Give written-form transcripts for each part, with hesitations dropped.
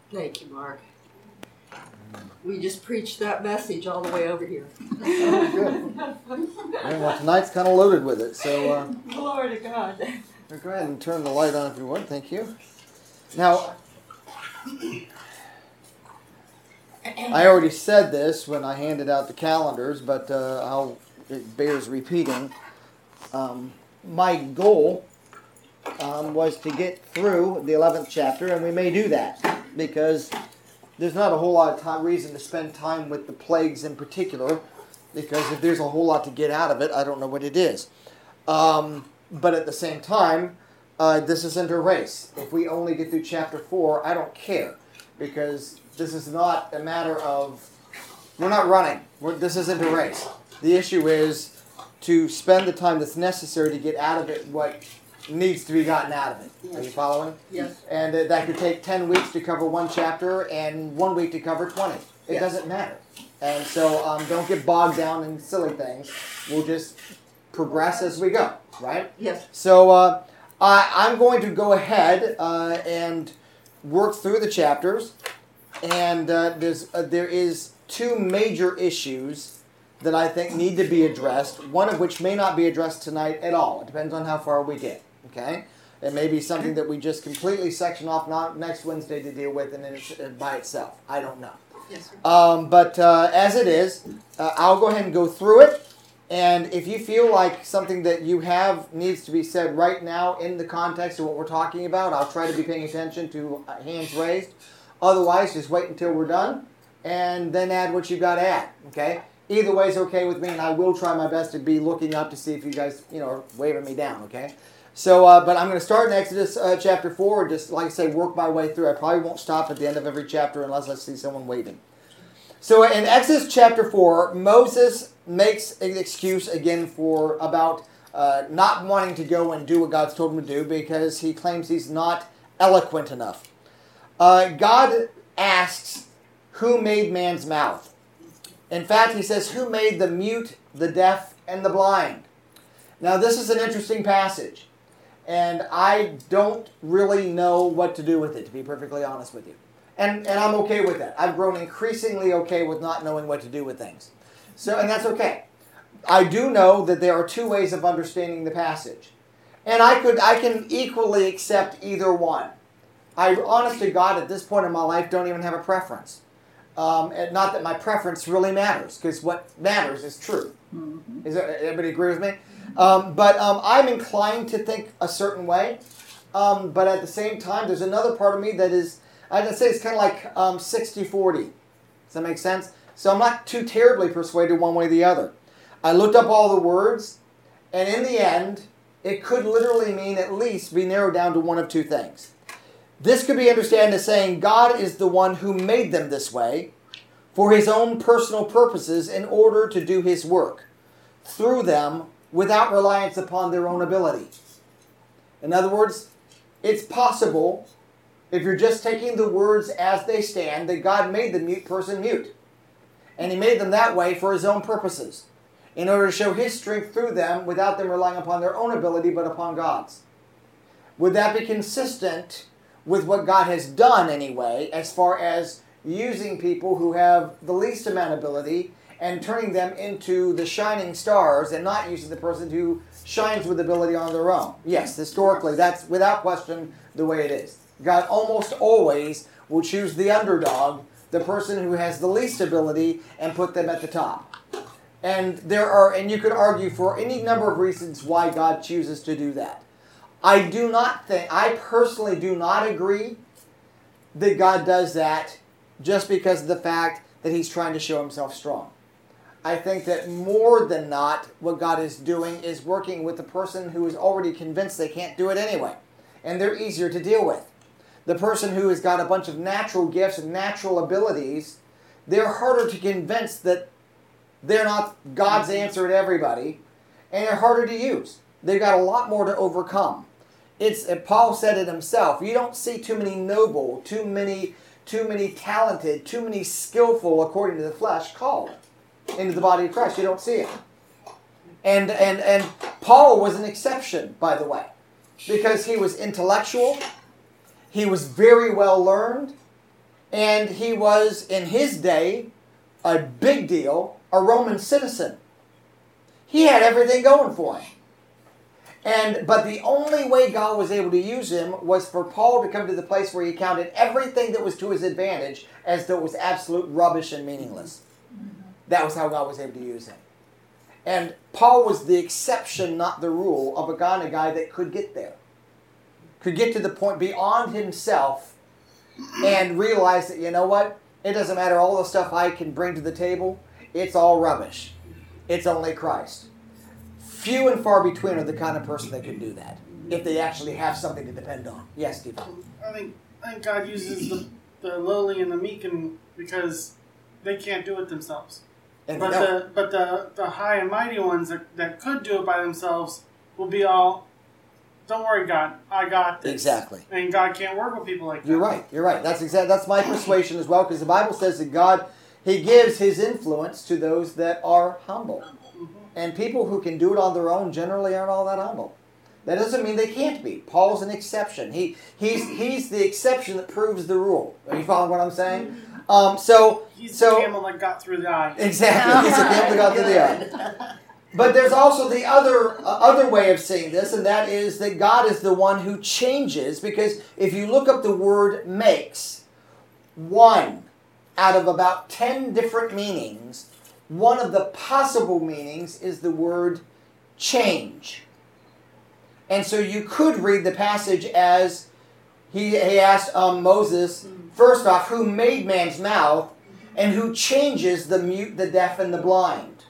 Thank you, Mark. We just preached that message all the way over here. Oh, good. Well, tonight's kind of loaded with it, so Glory to God. go ahead and turn the light on if you would. Thank you. Now, I already said this when I handed out the calendars, but it bears repeating. My goal was to get through the 11th chapter, and we may do that because there's not a whole lot of reason to spend time with the plagues in particular, because if there's a whole lot to get out of it, I don't know what it is. But at the same time, this isn't a race. If we only get through chapter 4, I don't care, because this is not a matter of, we're not running. This isn't a race. The issue is to spend the time that's necessary to get out of it what needs to be gotten out of it. Yes. Are you following? Yes. And that could take 10 weeks to cover one chapter and 1 week to cover 20. It Yes. doesn't matter. And so don't get bogged down in silly things. We'll just progress as we go, right? Yes. So I'm going to go ahead and work through the chapters. And there is two major issues that I think need to be addressed, one of which may not be addressed tonight at all. It depends on how far we get. Okay? It may be something that we just completely section off next Wednesday to deal with, and then it's by itself. I don't know. Yes, sir. But as it is, I'll go ahead and go through it. And if you feel like something that you have needs to be said right now in the context of what we're talking about, I'll try to be paying attention to hands raised. Otherwise, just wait until we're done, and then add what you've got to add. Okay? Either way is okay with me, and I will try my best to be looking up to see if you guys, are waving me down. Okay? So, but I'm going to start in Exodus chapter 4, just like I say, work my way through. I probably won't stop at the end of every chapter unless I see someone waving. So in Exodus chapter 4, Moses makes an excuse again for about not wanting to go and do what God's told him to do because he claims he's not eloquent enough. God asks, who made man's mouth? In fact, he says, who made the mute, the deaf, and the blind? Now, this is an interesting passage. And I don't really know what to do with it, to be perfectly honest with you. And I'm okay with that. I've grown increasingly okay with not knowing what to do with things. And that's okay. I do know that there are two ways of understanding the passage. And I can equally accept either one. I, honest to God, at this point in my life, don't even have a preference. And not that my preference really matters, because what matters is true. Mm-hmm. Everybody agree with me? But I'm inclined to think a certain way. But at the same time, there's another part of me that is, I'd say it's kind of like 60-40. Does that make sense? So I'm not too terribly persuaded one way or the other. I looked up all the words, and in the end, it could literally mean at least be narrowed down to one of two things. This could be understood as saying God is the one who made them this way for his own personal purposes in order to do his work through them without reliance upon their own ability. In other words, it's possible, if you're just taking the words as they stand, that God made the mute person mute. And he made them that way for his own purposes, in order to show his strength through them without them relying upon their own ability but upon God's. Would that be consistent with what God has done anyway, as far as using people who have the least amount of ability and turning them into the shining stars and not using the person who shines with ability on their own? Yes, historically, that's without question the way it is. God almost always will choose the underdog, the person who has the least ability, and put them at the top. And you could argue for any number of reasons why God chooses to do that. I personally do not agree that God does that just because of the fact that he's trying to show himself strong. I think that more than not, what God is doing is working with the person who is already convinced they can't do it anyway. And they're easier to deal with. The person who has got a bunch of natural gifts and natural abilities, they're harder to convince that they're not God's answer to everybody, and they're harder to use. They've got a lot more to overcome. Paul said it himself. You don't see too many noble, too many talented, too many skillful, according to the flesh, called into the body of Christ. You don't see it. And Paul was an exception, by the way, because he was intellectual, he was very well learned, And he was, in his day, a big deal, a Roman citizen. He had everything going for him. But the only way God was able to use him was for Paul to come to the place where he counted everything that was to his advantage as though it was absolute rubbish and meaningless. That was how God was able to use him. And Paul was the exception, not the rule, of a kind of guy that could get there. Could get to the point beyond himself and realize that, you know what? It doesn't matter all the stuff I can bring to the table. It's all rubbish. It's only Christ. Few and far between are the kind of person that can do that, if they actually have something to depend on. Yes, Steve? I think God uses the lowly and the meek because they can't do it themselves. But the high and mighty ones that could do it by themselves will be all, don't worry, God, I got this. Exactly. And God can't work with people like that. You're right. That's my persuasion as well, because the Bible says that God, He gives His influence to those that are humble. And people who can do it on their own generally aren't all that humble. That doesn't mean they can't be. Paul's an exception. He's the exception that proves the rule. Are you following what I'm saying? He's the camel that got through the eye. Exactly. He's the camel that got through the eye. But there's also the other way of seeing this, and that is that God is the one who changes. Because if you look up the word makes, one out of about 10 different meanings, one of the possible meanings is the word change. And so you could read the passage as he asked Moses, first off, who made man's mouth and who changes the mute, the deaf, and the blind.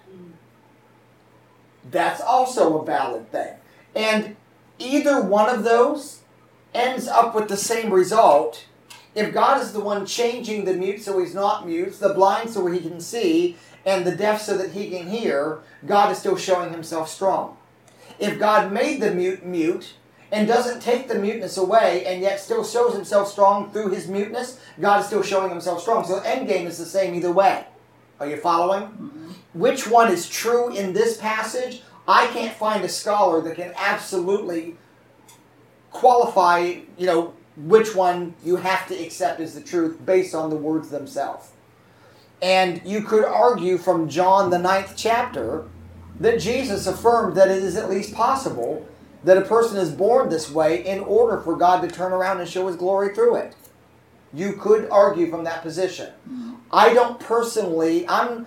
That's also a valid thing. And either one of those ends up with the same result. If God is the one changing the mute so he's not mute, the blind so he can see, and the deaf so that he can hear, God is still showing himself strong. If God made the mute and doesn't take the muteness away and yet still shows himself strong through his muteness, God is still showing himself strong. So the end game is the same either way. Are you following? Mm-hmm. Which one is true in this passage? I can't find a scholar that can absolutely qualify, which one you have to accept as the truth based on the words themselves. And you could argue from John the 9th chapter that Jesus affirmed that it is at least possible that a person is born this way in order for God to turn around and show His glory through it. You could argue from that position. I don't personally, I'm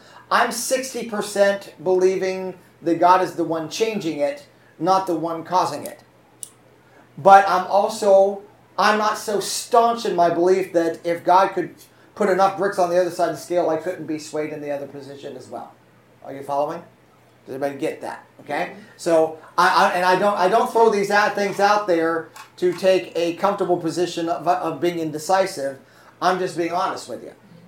60% believing that God is the one changing it, not the one causing it. But I'm not so staunch in my belief that if God could put enough bricks on the other side of the scale, I couldn't be swayed in the other position as well. Are you following? Does everybody get that? Okay. So I don't throw these things out there to take a comfortable position of being indecisive. I'm just being honest with you.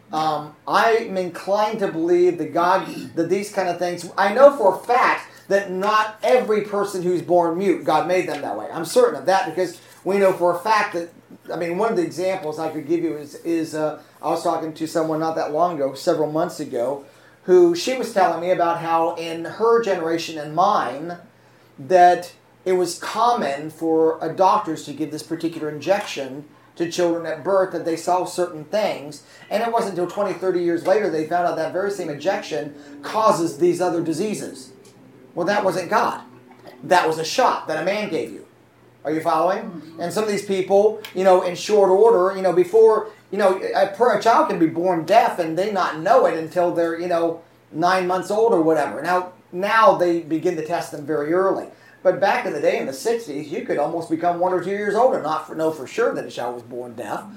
I'm inclined to believe that these kind of things. I know for a fact that not every person who's born mute, God made them that way. I'm certain of that because we know for a fact that. One of the examples I could give you is I was talking to someone not that long ago, several months ago, who she was telling me about how in her generation and mine that it was common for doctors to give this particular injection to children at birth, that they saw certain things, and it wasn't until 20, 30 years later they found out that very same injection causes these other diseases. Well, that wasn't God. That was a shot that a man gave you. Are you following? And some of these people, in short order, before, a child can be born deaf and they not know it until they're, 9 months old or whatever. Now they begin to test them very early. But back in the day, in the 60s, you could almost become 1 or 2 years old and not know for sure that a child was born deaf.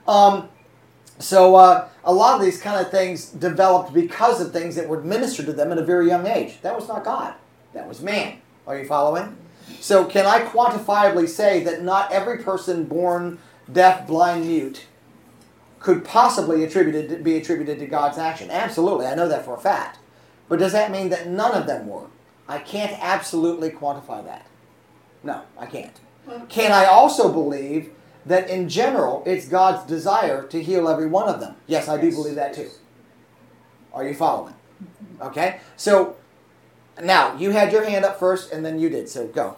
So a lot of these kind of things developed because of things that were ministered to them at a very young age. That was not God. That was man. Are you following? So can I quantifiably say that not every person born deaf, blind, mute could possibly be attributed to God's action? Absolutely, I know that for a fact. But does that mean that none of them were? I can't absolutely quantify that. No, I can't. Can I also believe that in general it's God's desire to heal every one of them? Yes, I do believe that too. Are you following? Okay, so now you had your hand up first and then you did, so go.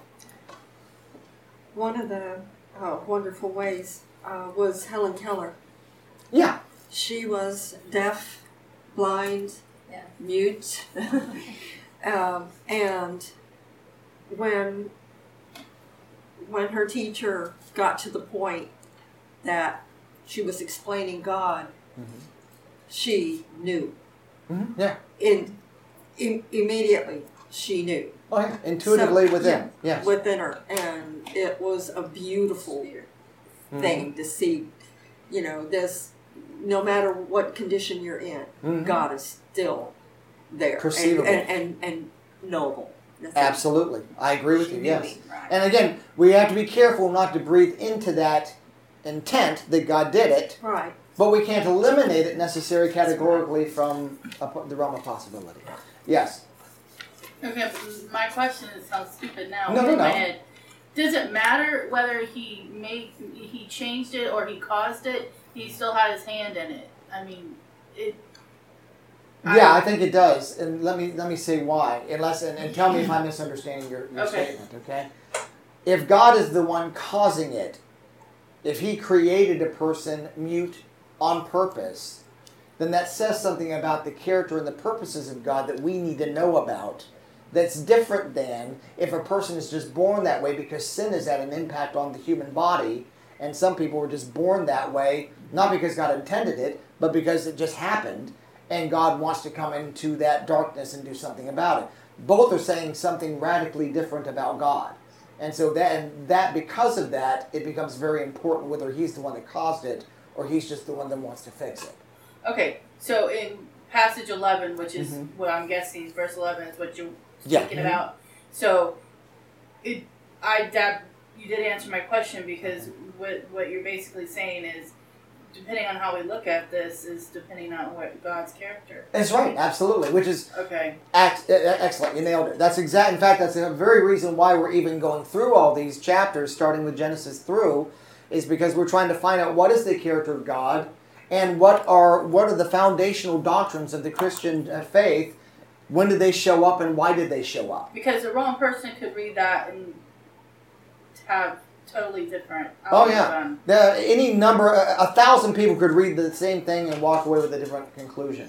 One of the wonderful ways was Helen Keller. Yeah. She was deaf, blind, mute. And when her teacher got to the point that she was explaining God, she knew. Yeah. Immediately, she knew. Oh, yeah. Intuitively within. Yes. Within her. And it was a beautiful thing to see, this, no matter what condition you're in, God is still there. Perceivable. And knowable. Absolutely. I agree with you, yes. And again, we have to be careful not to breathe into that intent that God did it. Right. But we can't eliminate it necessarily categorically from the realm of possibility. Yes. Okay, my question sounds stupid now. No. My head. Does it matter whether he changed it or he caused it? He still had his hand in it. I mean, Yeah, I think it does, and let me say why. And tell me if I'm misunderstanding your statement. Okay. If God is the one causing it, if He created a person mute on purpose, then that says something about the character and the purposes of God that we need to know about. That's different than if a person is just born that way because sin has had an impact on the human body, and some people were just born that way, not because God intended it, but because it just happened, and God wants to come into that darkness and do something about it. Both are saying something radically different about God. And so that because of that, it becomes very important whether He's the one that caused it or He's just the one that wants to fix it. Okay, so in passage 11, which is what I'm guessing, verse 11 is what you're speaking about. So, you did answer my question, because what you're basically saying is, depending on how we look at this, is depending on what God's character. That's right, absolutely. Which is okay. Excellent. You nailed it. That's exact. In fact, that's the very reason why we're even going through all these chapters, starting with Genesis through, is because we're trying to find out what is the character of God, and what are the foundational doctrines of the Christian faith. When did they show up, and why did they show up? Because the wrong person could read that and have totally different. Oh yeah, any number, 1,000 people could read the same thing and walk away with a different conclusion.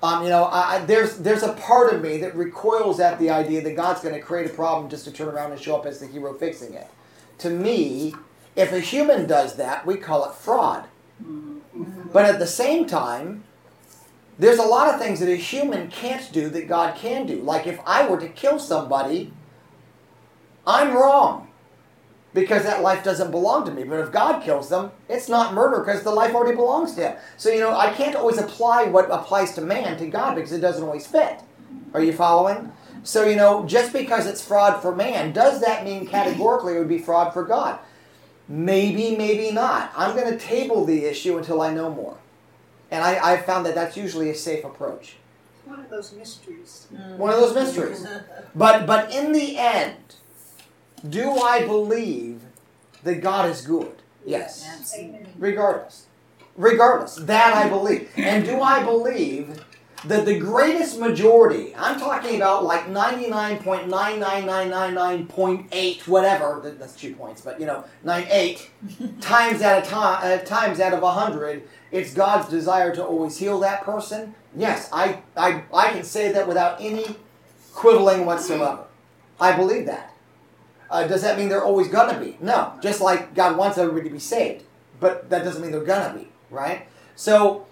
There's a part of me that recoils at the idea that God's going to create a problem just to turn around and show up as the hero fixing it. To me, if a human does that, we call it fraud. But at the same time, there's a lot of things that a human can't do that God can do. Like if I were to kill somebody, I'm wrong, because that life doesn't belong to me. But if God kills them, it's not murder because the life already belongs to Him. So, I can't always apply what applies to man to God because it doesn't always fit. Are you following? So, just because it's fraud for man, does that mean categorically it would be fraud for God? Maybe, maybe not. I'm going to table the issue until I know more. And I've found that that's usually a safe approach. One of those mysteries. One of those mysteries. But in the end, do I believe that God is good? Yes. Amen. Regardless. That I believe. And do I believe that the greatest majority, I'm talking about like 99.99999.8, whatever, that's 2 points, but 98 times out of 100, it's God's desire to always heal that person? Yes, I can say that without any quibbling whatsoever. I believe that. Does that mean they're always going to be? No. Just like God wants everybody to be saved. But that doesn't mean they're going to be, right? So,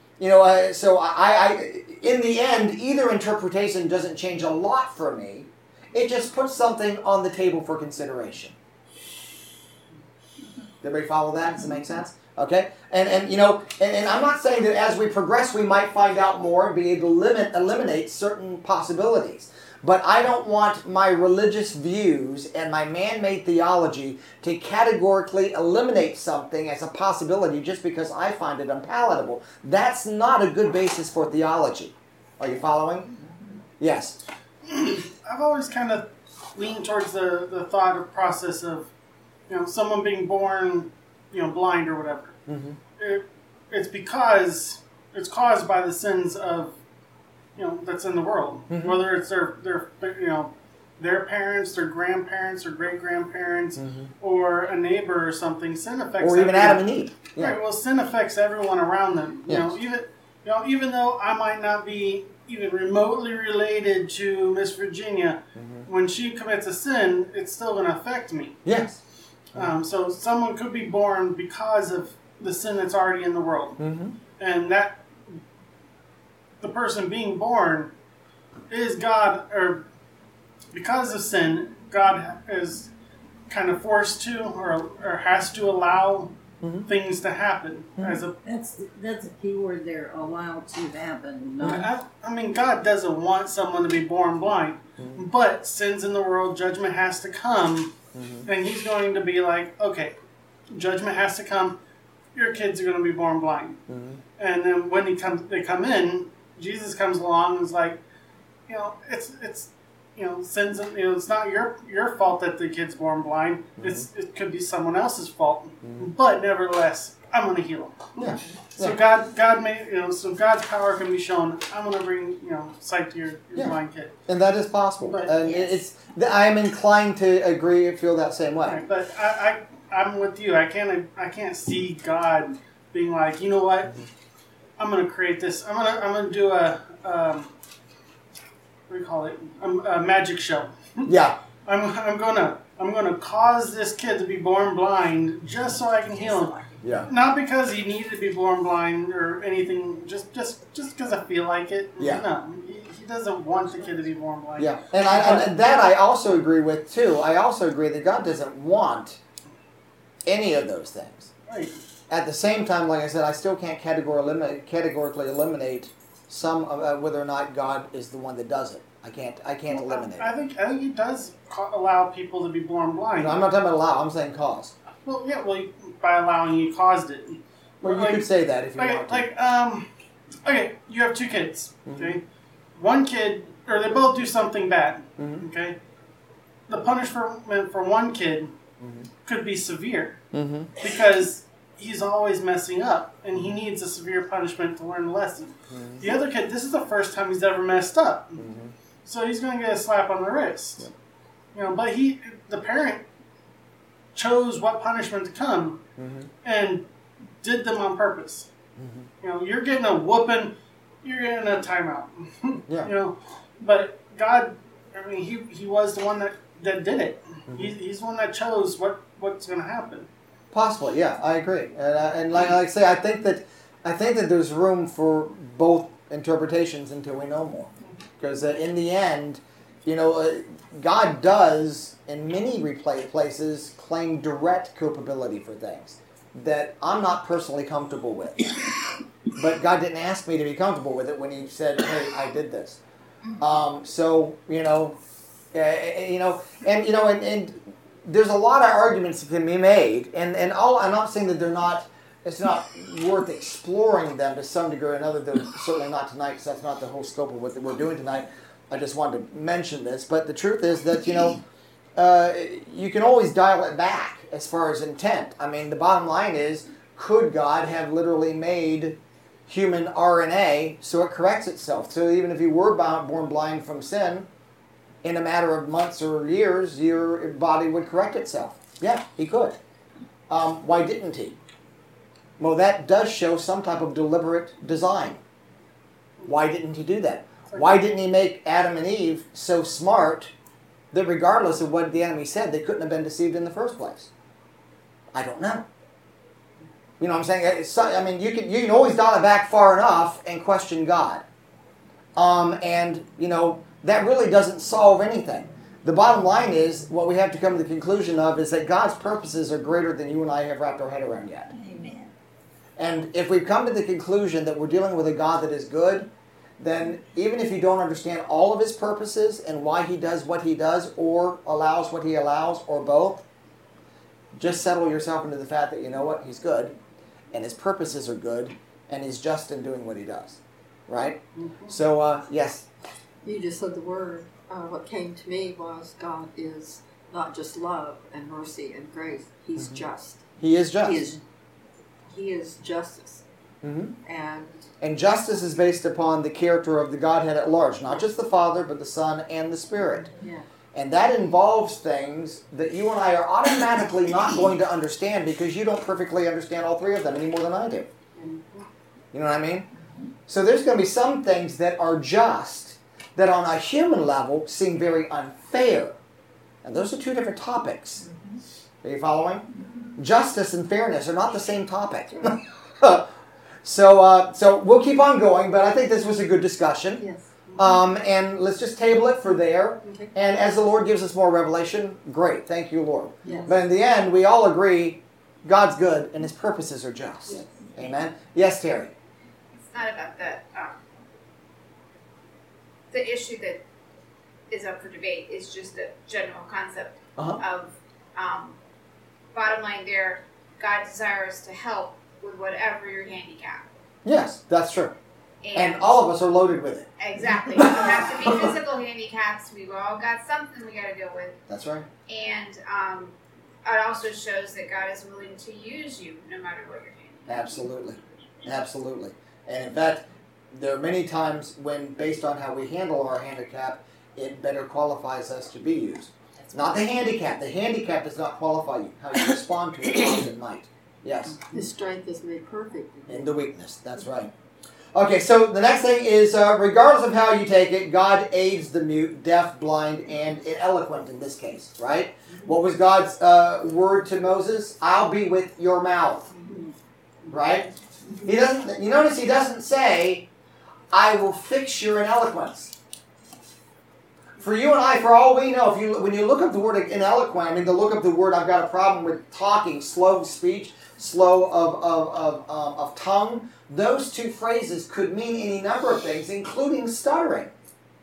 I in the end, either interpretation doesn't change a lot for me. It just puts something on the table for consideration. Everybody follow that? Does it make sense? Okay? And I'm not saying that as we progress we might find out more and be able to eliminate certain possibilities. But I don't want my religious views and my man-made theology to categorically eliminate something as a possibility just because I find it unpalatable. That's not a good basis for theology. Are you following? Yes. I've always kind of leaned towards the thought or process of, someone being born, blind or whatever. Mm-hmm. It's because it's caused by the sins of, that's in the world. Mm-hmm. Whether it's their their parents, their grandparents, or great-grandparents, or a neighbor or something, sin affects or even Adam and Eve. Yeah. Right, well, sin affects everyone around them. Even though I might not be even remotely related to Miss Virginia, when she commits a sin, it's still going to affect me. Yes. So someone could be born because of the sin that's already in the world. And that the person being born is God, or because of sin, God is kind of forced to or has to allow things to happen. That's a key word there, allow to happen. I mean, God doesn't want someone to be born blind, but sin's in the world, judgment has to come, and he's going to be like, okay, judgment has to come, your kids are going to be born blind. And then when they come in, Jesus comes along and is like, it's sins. It's not your fault that the kid's born blind. It could be someone else's fault. But nevertheless, I'm going to heal him. Yeah. So God made so God's power can be shown. I'm going to bring sight to your blind kid. And that is possible. But, I am inclined to agree and feel that same way. Right, but I'm with you. I can't see God being like, you know what? I'm going to create this. I'm going to do a what do you call it? A magic show. Yeah. I'm gonna cause this kid to be born blind just so I can heal him. Yeah. Not because he needed to be born blind or anything. Just because I feel like it. Yeah. No, he doesn't want the kid to be born blind. Yeah. And that I also agree with too. I also agree that God doesn't want any of those things. Right. At the same time, like I said, I still can't categorically eliminate some whether or not God is the one that does it. I can't eliminate. I think he does allow people to be born blind. No, I'm not talking about allow. I'm saying cause. Well, yeah. Well, by allowing, you caused it. Well, you could say that if you want to. Okay, you have two kids. Okay, one kid, or they both do something bad. Okay, the punishment for one kid could be severe because he's always messing up, and he needs a severe punishment to learn a lesson. The other kid, this is the first time he's ever messed up, so he's going to get a slap on the wrist. But the parent chose what punishment to come and did them on purpose. You're getting a whooping, you're getting a timeout. But God, I mean, he was the one that did it. He's the one that chose what's going to happen. Possibly, yeah, I agree, and like I say, I think that there's room for both interpretations until we know more, because in the end, God does in many places claim direct culpability for things that I'm not personally comfortable with, but God didn't ask me to be comfortable with it when He said, "Hey, I did this." And there's a lot of arguments that can be made, and I'm not saying that it's not worth exploring them to some degree or another. Though certainly not tonight, because that's not the whole scope of what we're doing tonight. I just wanted to mention this, but the truth is that you can always dial it back as far as intent. I mean, the bottom line is, could God have literally made human RNA so it corrects itself? So even if you were born blind from sin, in a matter of months or years, your body would correct itself. Yeah, He could. Why didn't He? Well, that does show some type of deliberate design. Why didn't He do that? Why didn't He make Adam and Eve so smart that regardless of what the enemy said, they couldn't have been deceived in the first place? I don't know. You know what I'm saying? You can always dial it back far enough and question God. That really doesn't solve anything. The bottom line is, what we have to come to the conclusion of is that God's purposes are greater than you and I have wrapped our head around yet. Amen. And if we've come to the conclusion that we're dealing with a God that is good, then even if you don't understand all of His purposes and why He does what He does, or allows what He allows, or both, just settle yourself into the fact that, you know what, He's good, and His purposes are good, and He's just in doing what He does. Right? So, yes. You just said the word. What came to me was God is not just love and mercy and grace. He's just. He is just. He is justice. And justice is based upon the character of the Godhead at large, not just the Father, but the Son and the Spirit. Yeah. And that involves things that you and I are automatically not going to understand because you don't perfectly understand all three of them any more than I do. You know what I mean? So there's going to be some things that are just, that on a human level seem very unfair. And those are two different topics. Are you following? Justice and fairness are not the same topic. So we'll keep on going, but I think this was a good discussion. Yes. And let's just table it for there. Okay. And as the Lord gives us more revelation, great. Thank you, Lord. Yes. But in the end, we all agree God's good and His purposes are just. Yes. Amen? Yes, Terry? It's not about the issue that is up for debate is just a general concept of bottom line there, God desires to help with whatever your handicap. Yes, that's true. And all of us are loaded with it. Exactly. We have to be physical handicaps. We've all got something we got to deal with. That's right. And it also shows that God is willing to use you no matter what your handicap. Absolutely. Absolutely. And in fact, there are many times when, based on how we handle our handicap, it better qualifies us to be used. It's not the handicap. The handicap does not qualify you. How you respond to it often might. Yes. His strength is made perfect in the weakness. That's right. Okay, so the next thing is, regardless of how you take it, God aids the mute, deaf, blind, and ineloquent in this case, right? What was God's word to Moses? I'll be with your mouth, right? He doesn't. You notice he doesn't say, I will fix your ineloquence. For you and I, for all we know, when you look up the word ineloquent, I mean, to look up the word, I've got a problem with talking, slow of speech, slow of tongue. Those two phrases could mean any number of things, including stuttering.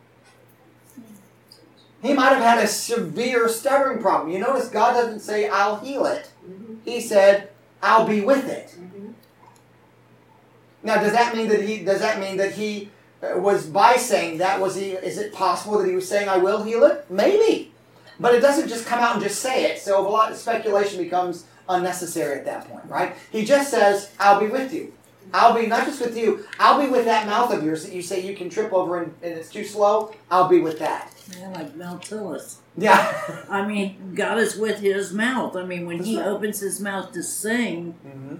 He might have had a severe stuttering problem. You notice God doesn't say, I'll heal it. He said, I'll be with it. Now, does that mean that he was, by saying that, is it possible that he was saying, I will heal it? Maybe. But it doesn't just come out and just say it, so a lot of speculation becomes unnecessary at that point, right? He just says, I'll be with you. I'll be not just with you, I'll be with that mouth of yours that you say you can trip over and it's too slow. I'll be with that. Man, like Maltilus. Yeah. I mean, God is with his mouth. I mean, when he opens his mouth to sing,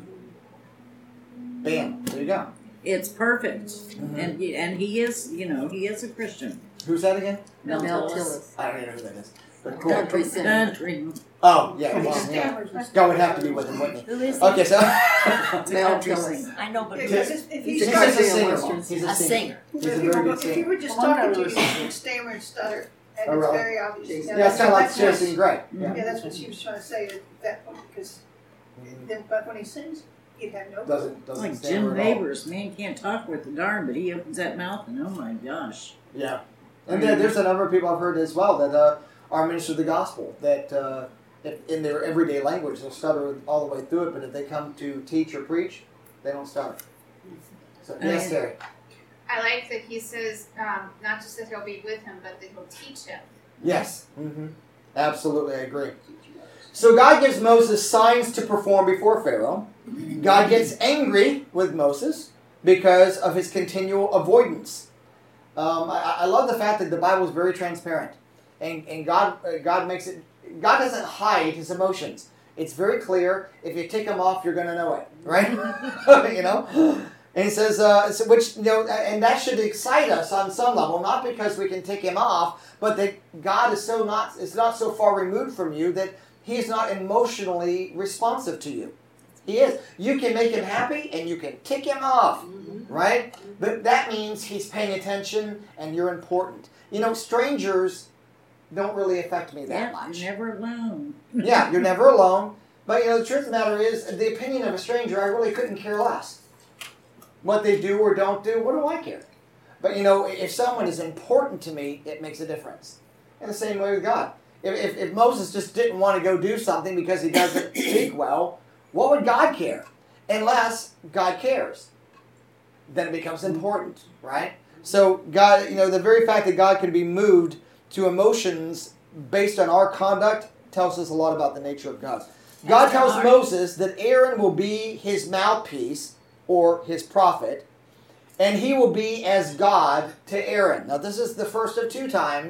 bam, there you go. It's perfect. And he is, he is a Christian. Who's that again? Maltilus. I don't even know who that is. But cool. Country singer. Oh, yeah. Well, yeah. God would have to be with him, wouldn't he? Who is he? Okay, so... Maltilus. I know, but If he's a singer. He's a singer. He's a very good If he singer. were just talking to you, you'd stammer and stutter, and it's very obvious. Yeah, it's kind of like Jason Gray. Yeah, that's what she was trying to say at that point, because then, but when he sings, he'd have no. Doesn't like stammer Jim at all. Neighbors, man can't talk with the darn, but he opens that mouth and oh my gosh. Yeah. And there's a number of people I've heard as well that are ministers of the gospel that in their everyday language they'll stutter all the way through it, but if they come to teach or preach, they don't stutter. So, yes, Terry. I like that he says not just that he'll be with him, but that he'll teach him. Yes. Absolutely, I agree. So God gives Moses signs to perform before Pharaoh. God gets angry with Moses because of his continual avoidance. I love the fact that the Bible is very transparent, and God makes it. God doesn't hide his emotions. It's very clear. If you tick them off, you're going to know it, right? And he says, and that should excite us on some level, not because we can tick him off, but that God is not so far removed from you that he's not emotionally responsive to you. He is. You can make him happy and you can tick him off, right? But that means he's paying attention and you're important. Strangers don't really affect me that much. You're never alone. Yeah, you're never alone. But the truth of the matter is, the opinion of a stranger, I really couldn't care less. What they do or don't do, what do I care? But if someone is important to me, it makes a difference. In the same way with God. If Moses just didn't want to go do something because he doesn't speak well, what would God care? Unless God cares. Then it becomes important, right? So God, the very fact that God can be moved to emotions based on our conduct tells us a lot about the nature of God. God tells Moses that Aaron will be his mouthpiece, or his prophet, and he will be as God to Aaron. Now this is the first of two times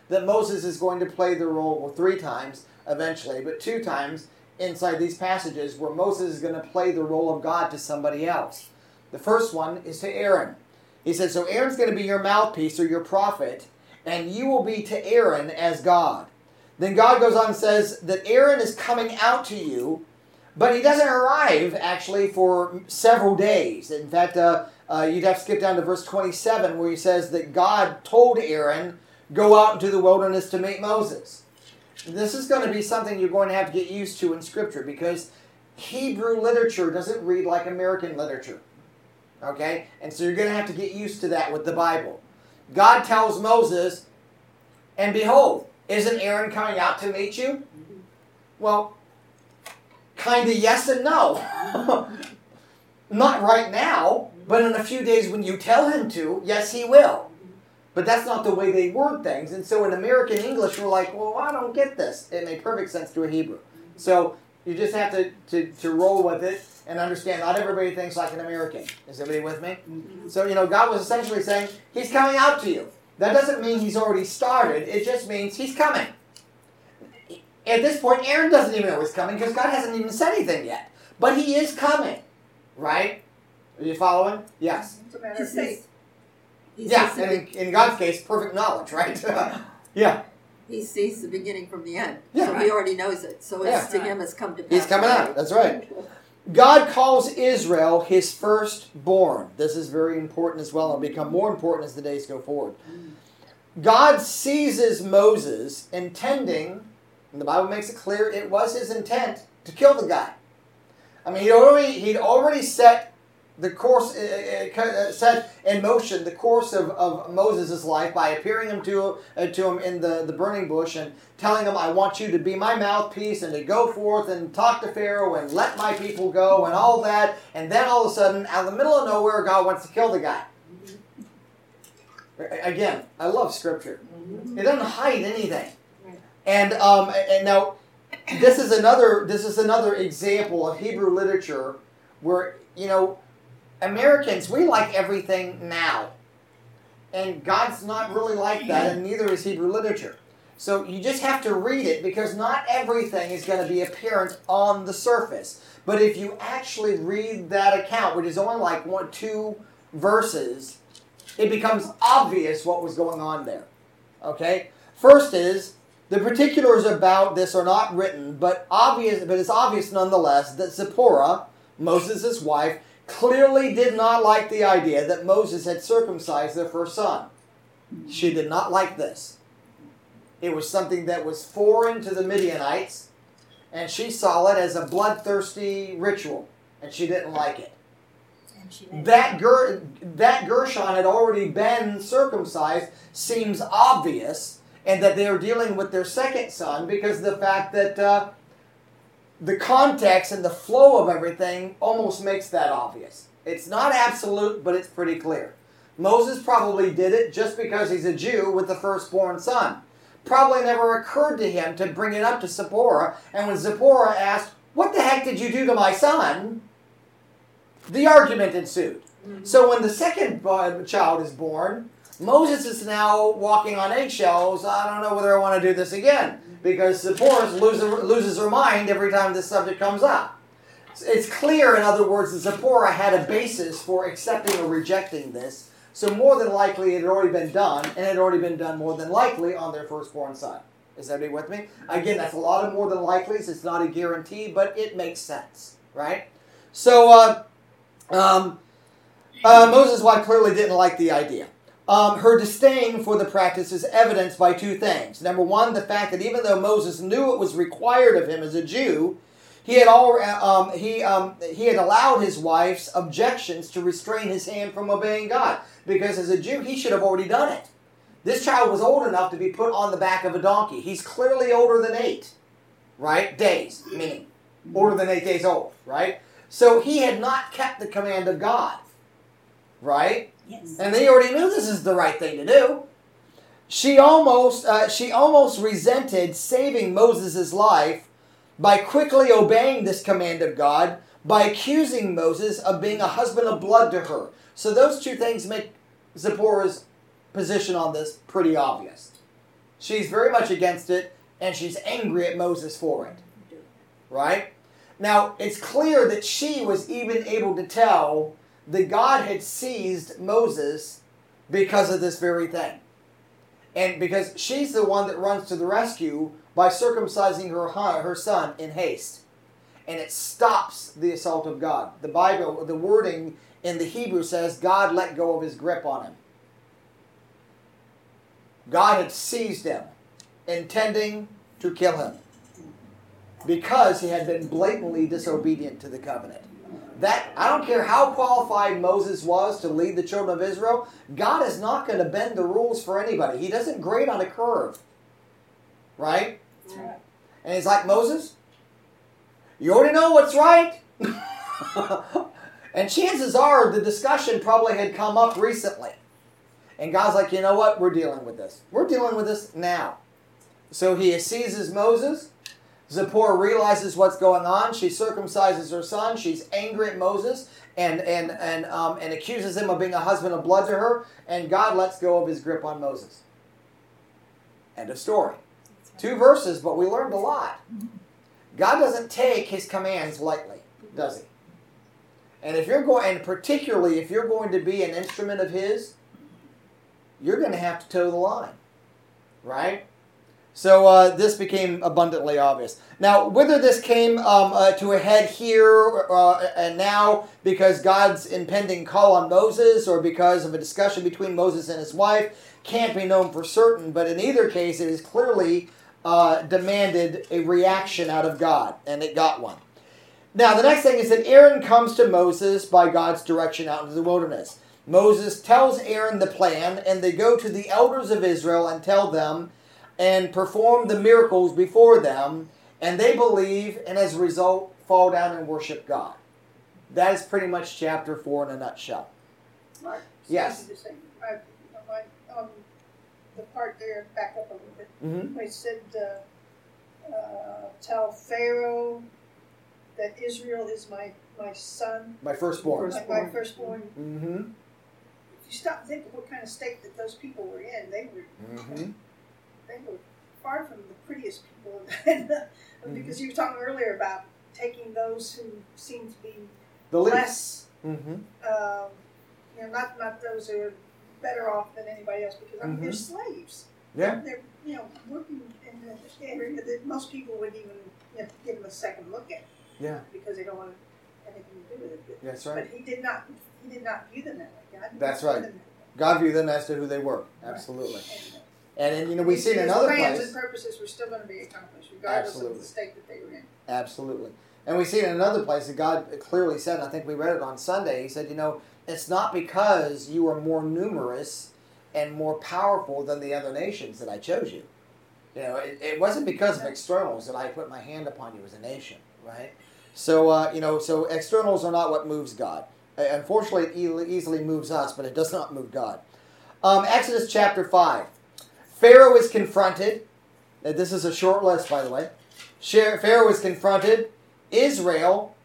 that Moses is going to play the role, well, 3 times eventually, but 2 times inside these passages where Moses is going to play the role of God to somebody else. The first one is to Aaron. He said, so Aaron's going to be your mouthpiece or your prophet, and you will be to Aaron as God. Then God goes on and says that Aaron is coming out to you, but he doesn't arrive actually for several days. In fact, you'd have to skip down to verse 27 where he says that God told Aaron, go out into the wilderness to meet Moses. This is going to be something you're going to have to get used to in Scripture because Hebrew literature doesn't read like American literature. Okay? And so you're going to have to get used to that with the Bible. God tells Moses, and behold, isn't Aaron coming out to meet you? Well, kind of yes and no. Not right now, but in a few days when you tell him to, yes, he will. But that's not the way they word things. And so in American English, we're like, well, I don't get this. It made perfect sense to a Hebrew. So you just have to roll with it and understand not everybody thinks like an American. Is everybody with me? So, God was essentially saying, he's coming out to you. That doesn't mean he's already started. It just means he's coming. At this point, Aaron doesn't even know he's coming because God hasn't even said anything yet. But he is coming. Right? Are you following? Yes. It's a matter of faith. Yeah, and in God's case, perfect knowledge, right? Yeah. He sees the beginning from the end. Yeah. So he already knows it. So it's to him has come to pass. He's coming out. That's right. God calls Israel his firstborn. This is very important as well. It'll become more important as the days go forward. God seizes Moses intending, and the Bible makes it clear, it was his intent to kill the guy. I mean, he'd already set the course, set in motion the course of Moses' life by appearing to him in the burning bush and telling him, I want you to be my mouthpiece and to go forth and talk to Pharaoh and let my people go and all that. And then all of a sudden, out of the middle of nowhere, God wants to kill the guy. Again, I love Scripture. It doesn't hide anything. And now, this is another example of Hebrew literature where, Americans, we like everything now. And God's not really like that, and neither is Hebrew literature. So you just have to read it because not everything is going to be apparent on the surface. But if you actually read that account, which is only like 2 verses, it becomes obvious what was going on there. Okay? First is, the particulars about this are not written, but it's obvious nonetheless that Zipporah, Moses' wife, clearly did not like the idea that Moses had circumcised their first son. She did not like this. It was something that was foreign to the Midianites, and she saw it as a bloodthirsty ritual, and she didn't like it. That Gershon had already been circumcised seems obvious, and that they are dealing with their second son because of the fact that the context and the flow of everything almost makes that obvious. It's not absolute, but it's pretty clear. Moses probably did it just because he's a Jew with the firstborn son. Probably never occurred to him to bring it up to Zipporah, and when Zipporah asked, what the heck did you do to my son? The argument ensued. So when the second child is born, Moses is now walking on eggshells. I don't know whether I want to do this again. Because Zipporah loses her mind every time this subject comes up. It's clear, in other words, that Zipporah had a basis for accepting or rejecting this. So more than likely it had already been done, and it had already been done more than likely on their firstborn son. Is everybody with me? Again, that's a lot of more than likelies. It's not a guarantee, but it makes sense, right? So Moses' wife clearly didn't like the idea. Her disdain for the practice is evidenced by 2 things. Number 1, the fact that even though Moses knew it was required of him as a Jew, he had allowed his wife's objections to restrain his hand from obeying God. Because as a Jew, he should have already done it. This child was old enough to be put on the back of a donkey. He's clearly older than 8, right? Days, meaning older than 8 days old, right? So he had not kept the command of God, right? Yes. And they already knew this is the right thing to do. She almost resented saving Moses' life by quickly obeying this command of God by accusing Moses of being a husband of blood to her. So those 2 things make Zipporah's position on this pretty obvious. She's very much against it, and she's angry at Moses for it. Right? Now, it's clear that she was even able to tell that God had seized Moses because of this very thing. And because she's the one that runs to the rescue by circumcising her son in haste. And it stops the assault of God. The Bible, the wording in the Hebrew says, God let go of his grip on him. God had seized him, intending to kill him, because he had been blatantly disobedient to the covenant. That, I don't care how qualified Moses was to lead the children of Israel, God is not going to bend the rules for anybody. He doesn't grade on a curve. Right? Right. And he's like, Moses, you already know what's right. And chances are the discussion probably had come up recently. And God's like, you know what? We're dealing with this. We're dealing with this now. So he seizes Moses. Zipporah realizes what's going on. She circumcises her son. She's angry at Moses and accuses him of being a husband of blood to her. And God lets go of his grip on Moses. End of story. 2 verses, but we learned a lot. God doesn't take his commands lightly, does he? And if you're going, and particularly if you're going to be an instrument of his, you're going to have to toe the line, right? So this became abundantly obvious. Now, whether this came to a head here and now because God's impending call on Moses or because of a discussion between Moses and his wife can't be known for certain, but in either case, it is clearly demanded a reaction out of God, and it got one. Now, the next thing is that Aaron comes to Moses by God's direction out into the wilderness. Moses tells Aaron the plan, and they go to the elders of Israel and tell them and perform the miracles before them, and they believe, and as a result, fall down and worship God. That is pretty much chapter 4 in a nutshell. Mark, yes. The part there, back up a little bit. Mm-hmm. They said, tell Pharaoh that Israel is my son. My firstborn. My firstborn. Mm-hmm. If you stop and think of what kind of state that those people were in, they were far from the prettiest people. Because you were talking earlier about taking those who seem to be the less, mm-hmm. Not those who are better off than anybody else, because they're slaves. Yeah. They're working in an area that most people wouldn't even give them a second look at. Yeah. Because they don't want anything to do with it. That's right. But he did not view them that way. God That's right. God viewed them as to who they were. Absolutely. Right. And we see in another place. Plans and purposes were still going to be accomplished, regardless of the state that they were in. Absolutely. And we see in another place that God clearly said, and I think we read it on Sunday, he said, it's not because you are more numerous and more powerful than the other nations that I chose you. It wasn't because of externals that I put my hand upon you as a nation, right? So, so externals are not what moves God. Unfortunately, it easily moves us, but it does not move God. Exodus chapter 5. Pharaoh is confronted. This is a short list, by the way. Pharaoh is confronted. Israel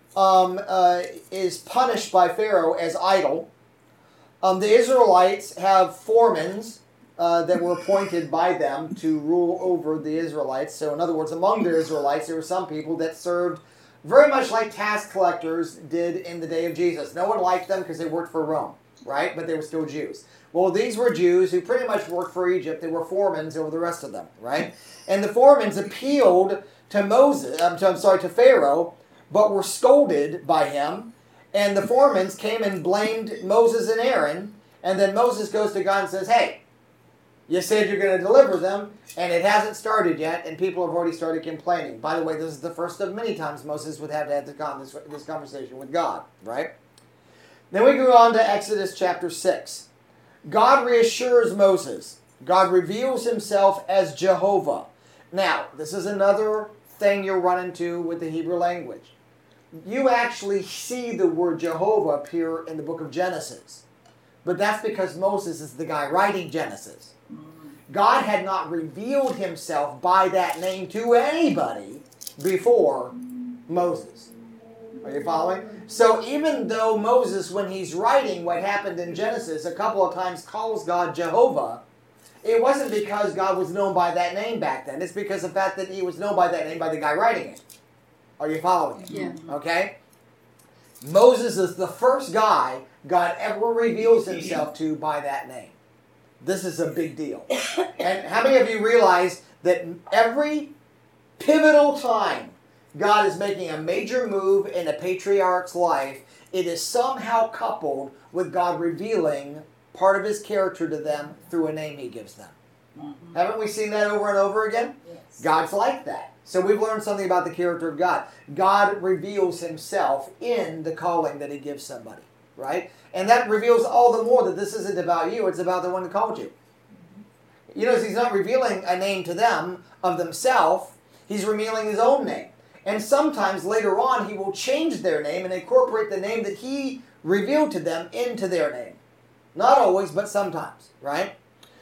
is punished by Pharaoh as idle. The Israelites have foremans that were appointed by them to rule over the Israelites. So in other words, among the Israelites, there were some people that served very much like tax collectors did in the day of Jesus. No one liked them because they worked for Rome, right? But they were still Jews. Well, these were Jews who pretty much worked for Egypt. They were foremans over the rest of them, right? And the foremans appealed to Pharaoh, but were scolded by him. And the foremans came and blamed Moses and Aaron. And then Moses goes to God and says, hey, you said you're going to deliver them, and it hasn't started yet, and people have already started complaining. By the way, this is the first of many times Moses would have to have this conversation with God, right? Then we go on to Exodus chapter 6. God reassures Moses. God reveals himself as Jehovah. Now, this is another thing you'll run into with the Hebrew language. You actually see the word Jehovah appear in the book of Genesis. But that's because Moses is the guy writing Genesis. God had not revealed himself by that name to anybody before Moses. Are you following? So even though Moses, when he's writing what happened in Genesis, a couple of times calls God Jehovah, it wasn't because God was known by that name back then. It's because of the fact that he was known by that name by the guy writing it. Are you following it? Yeah. Okay? Moses is the first guy God ever reveals himself to by that name. This is a big deal. And how many of you realize that every pivotal time God is making a major move in a patriarch's life, it is somehow coupled with God revealing part of his character to them through a name he gives them? Mm-hmm. Haven't we seen that over and over again? Yes. God's like that. So we've learned something about the character of God. God reveals himself in the calling that he gives somebody, right? And that reveals all the more that this isn't about you, it's about the one who called you. You notice he's not revealing a name to them of themselves, he's revealing his own name. And sometimes later on he will change their name and incorporate the name that he revealed to them into their name. Not always, but sometimes, right?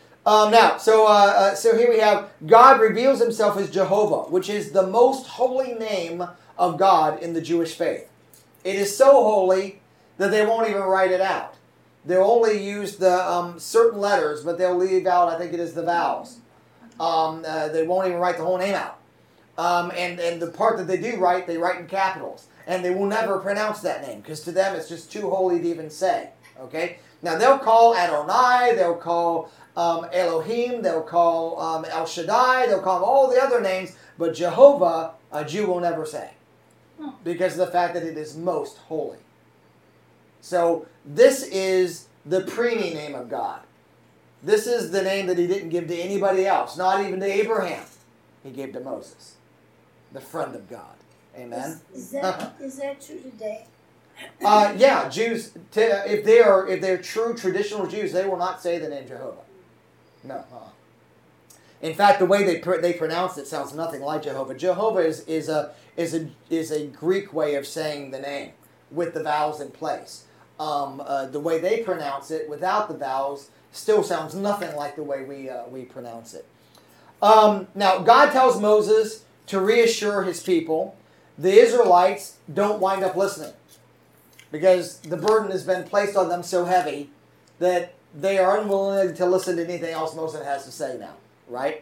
So here we have God reveals himself as Jehovah, which is the most holy name of God in the Jewish faith. It is so holy that they won't even write it out. They'll only use the certain letters, but they'll leave out, I think it is the vowels. They won't even write the whole name out. And the part that they do write, they write in capitals. And they will never pronounce that name, because to them it's just too holy to even say. Okay? Now they'll call Adonai, they'll call Elohim, they'll call El Shaddai, they'll call all the other names, but Jehovah, a Jew will never say. Because of the fact that it is most holy. So this is the preemie name of God. This is the name that he didn't give to anybody else, not even to Abraham. He gave to Moses, the friend of God. Amen. Is that true today? Yeah, Jews, if they're true traditional Jews, they will not say the name Jehovah. No. In fact, the way they pronounce it sounds nothing like Jehovah. Jehovah is a Greek way of saying the name with the vowels in place. The way they pronounce it without the vowels still sounds nothing like the way we pronounce it. Now, God tells Moses to reassure his people. The Israelites don't wind up listening because the burden has been placed on them so heavy that they are unwilling to listen to anything else Moses has to say now, right?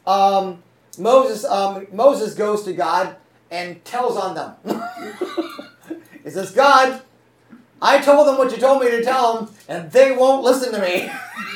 Moses goes to God and tells on them. He says, God, I told them what you told me to tell them, and they won't listen to me.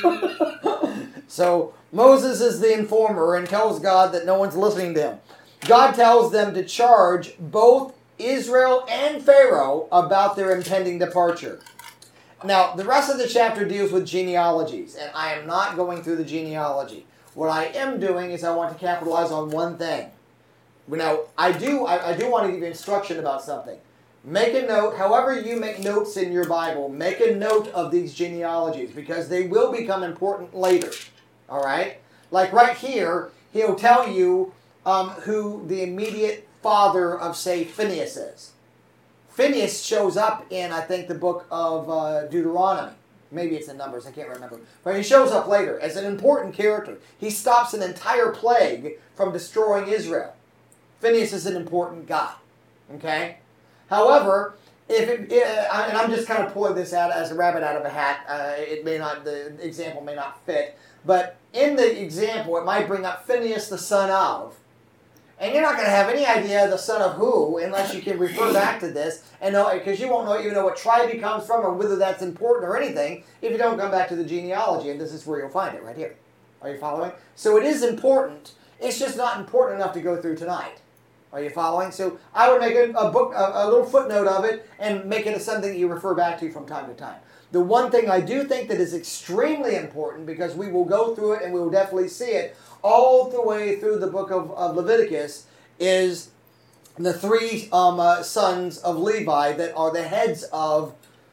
So Moses is the informer and tells God that no one's listening to him. God tells them to charge both Israel and Pharaoh about their impending departure. Now, the rest of the chapter deals with genealogies, and I am not going through the genealogy. What I am doing is I want to capitalize on one thing. Now, I do want to give you instruction about something. Make a note, however you make notes in your Bible, make a note of these genealogies because they will become important later. All right? Like right here, he'll tell you who the immediate father of, say, Phinehas is. Phinehas shows up in, I think, the book of Deuteronomy. Maybe it's in Numbers, I can't remember. But he shows up later as an important character. He stops an entire plague from destroying Israel. Phinehas is an important guy. Okay? However, and I'm just kind of pulling this out as a rabbit out of a hat. The example may not fit. But in the example, it might bring up Phinehas, the son of. And you're not going to have any idea the son of who unless you can refer back to this and know, because you won't even know what tribe he comes from or whether that's important or anything if you don't come back to the genealogy. And this is where you'll find it right here. Are you following? So it is important. It's just not important enough to go through tonight. Are you following? So I would make a little footnote of it and make it something that you refer back to from time to time. The one thing I do think that is extremely important, because we will go through it and we will definitely see it all the way through the book of Leviticus, is the three sons of Levi that are the heads of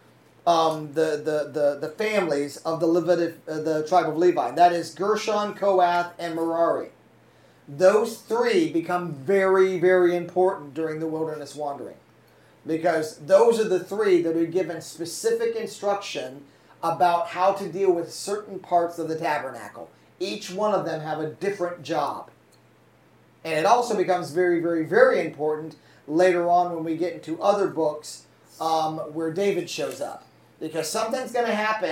the families of the tribe of Levi. That is Gershon, Kohath, and Merari. Those three become very, very important during the wilderness wandering, because those are the three that are given specific instruction about how to deal with certain parts of the tabernacle. Each one of them have a different job. And it also becomes very, very, very important later on when we get into other books where David shows up. Because something's going to happen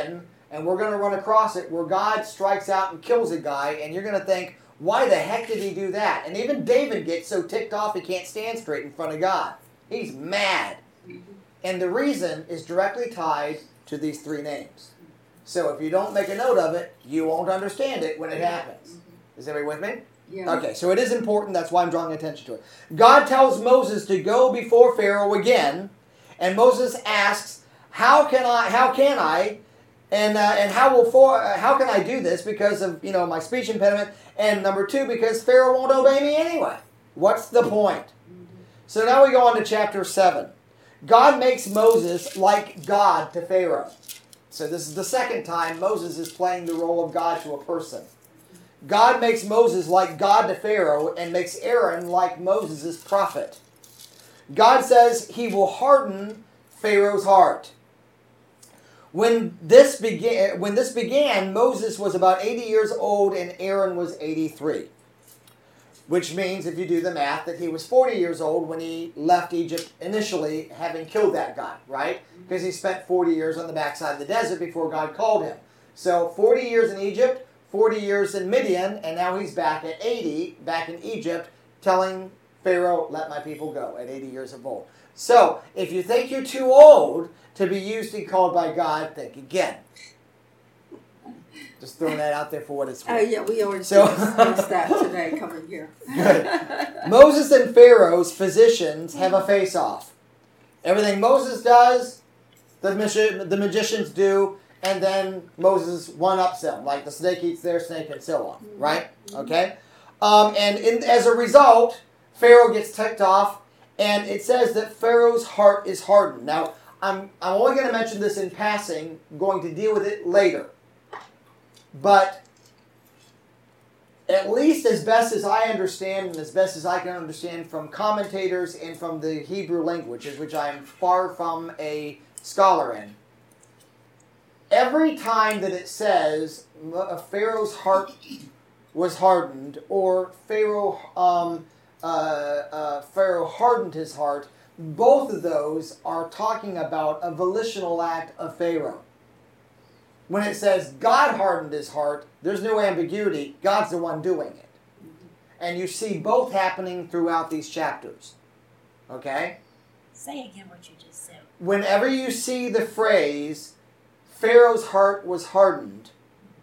And we're going to run across it where God strikes out and kills a guy, and you're going to think, why the heck did he do that? And even David gets so ticked off he can't stand straight in front of God. He's mad. And the reason is directly tied to these three names. So if you don't make a note of it, you won't understand it when it happens. Is everybody with me? Yeah. Okay, so it is important. That's why I'm drawing attention to it. God tells Moses to go before Pharaoh again, and Moses asks, how can I, and how can I do this because of my speech impediment? And number 2, because Pharaoh won't obey me anyway. What's the point? So now we go on to chapter 7. God makes Moses like God to Pharaoh. So this is the second time Moses is playing the role of God to a person. God makes Moses like God to Pharaoh and makes Aaron like Moses' prophet. God says he will harden Pharaoh's heart. When this began, Moses was about 80 years old and Aaron was 83. Which means, if you do the math, that he was 40 years old when he left Egypt initially, having killed that guy, right? Because he spent 40 years on the backside of the desert before God called him. So 40 years in Egypt, 40 years in Midian, and now he's back at 80, back in Egypt, telling Pharaoh, let my people go, at 80 years of old. So, if you think you're too old to be used and called by God, think again. Just throwing that out there for what it's worth. Oh, yeah, we always discussed that today coming here. Good. Moses and Pharaoh's physicians have a face-off. Everything Moses does, the magicians do, and then Moses one-ups them, like the snake eats their snake and so on, right? Okay? As a result, Pharaoh gets ticked off, and it says that Pharaoh's heart is hardened. Now, I'm only going to mention this in passing, I'm going to deal with it later. But at least as best as I understand and as best as I can understand from commentators and from the Hebrew languages, which I am far from a scholar in, every time that it says Pharaoh's heart was hardened or Pharaoh hardened his heart, both of those are talking about a volitional act of Pharaoh. When it says God hardened his heart, there's no ambiguity. God's the one doing it. And you see both happening throughout these chapters. Okay? Say again what you just said. Whenever you see the phrase, Pharaoh's heart was hardened,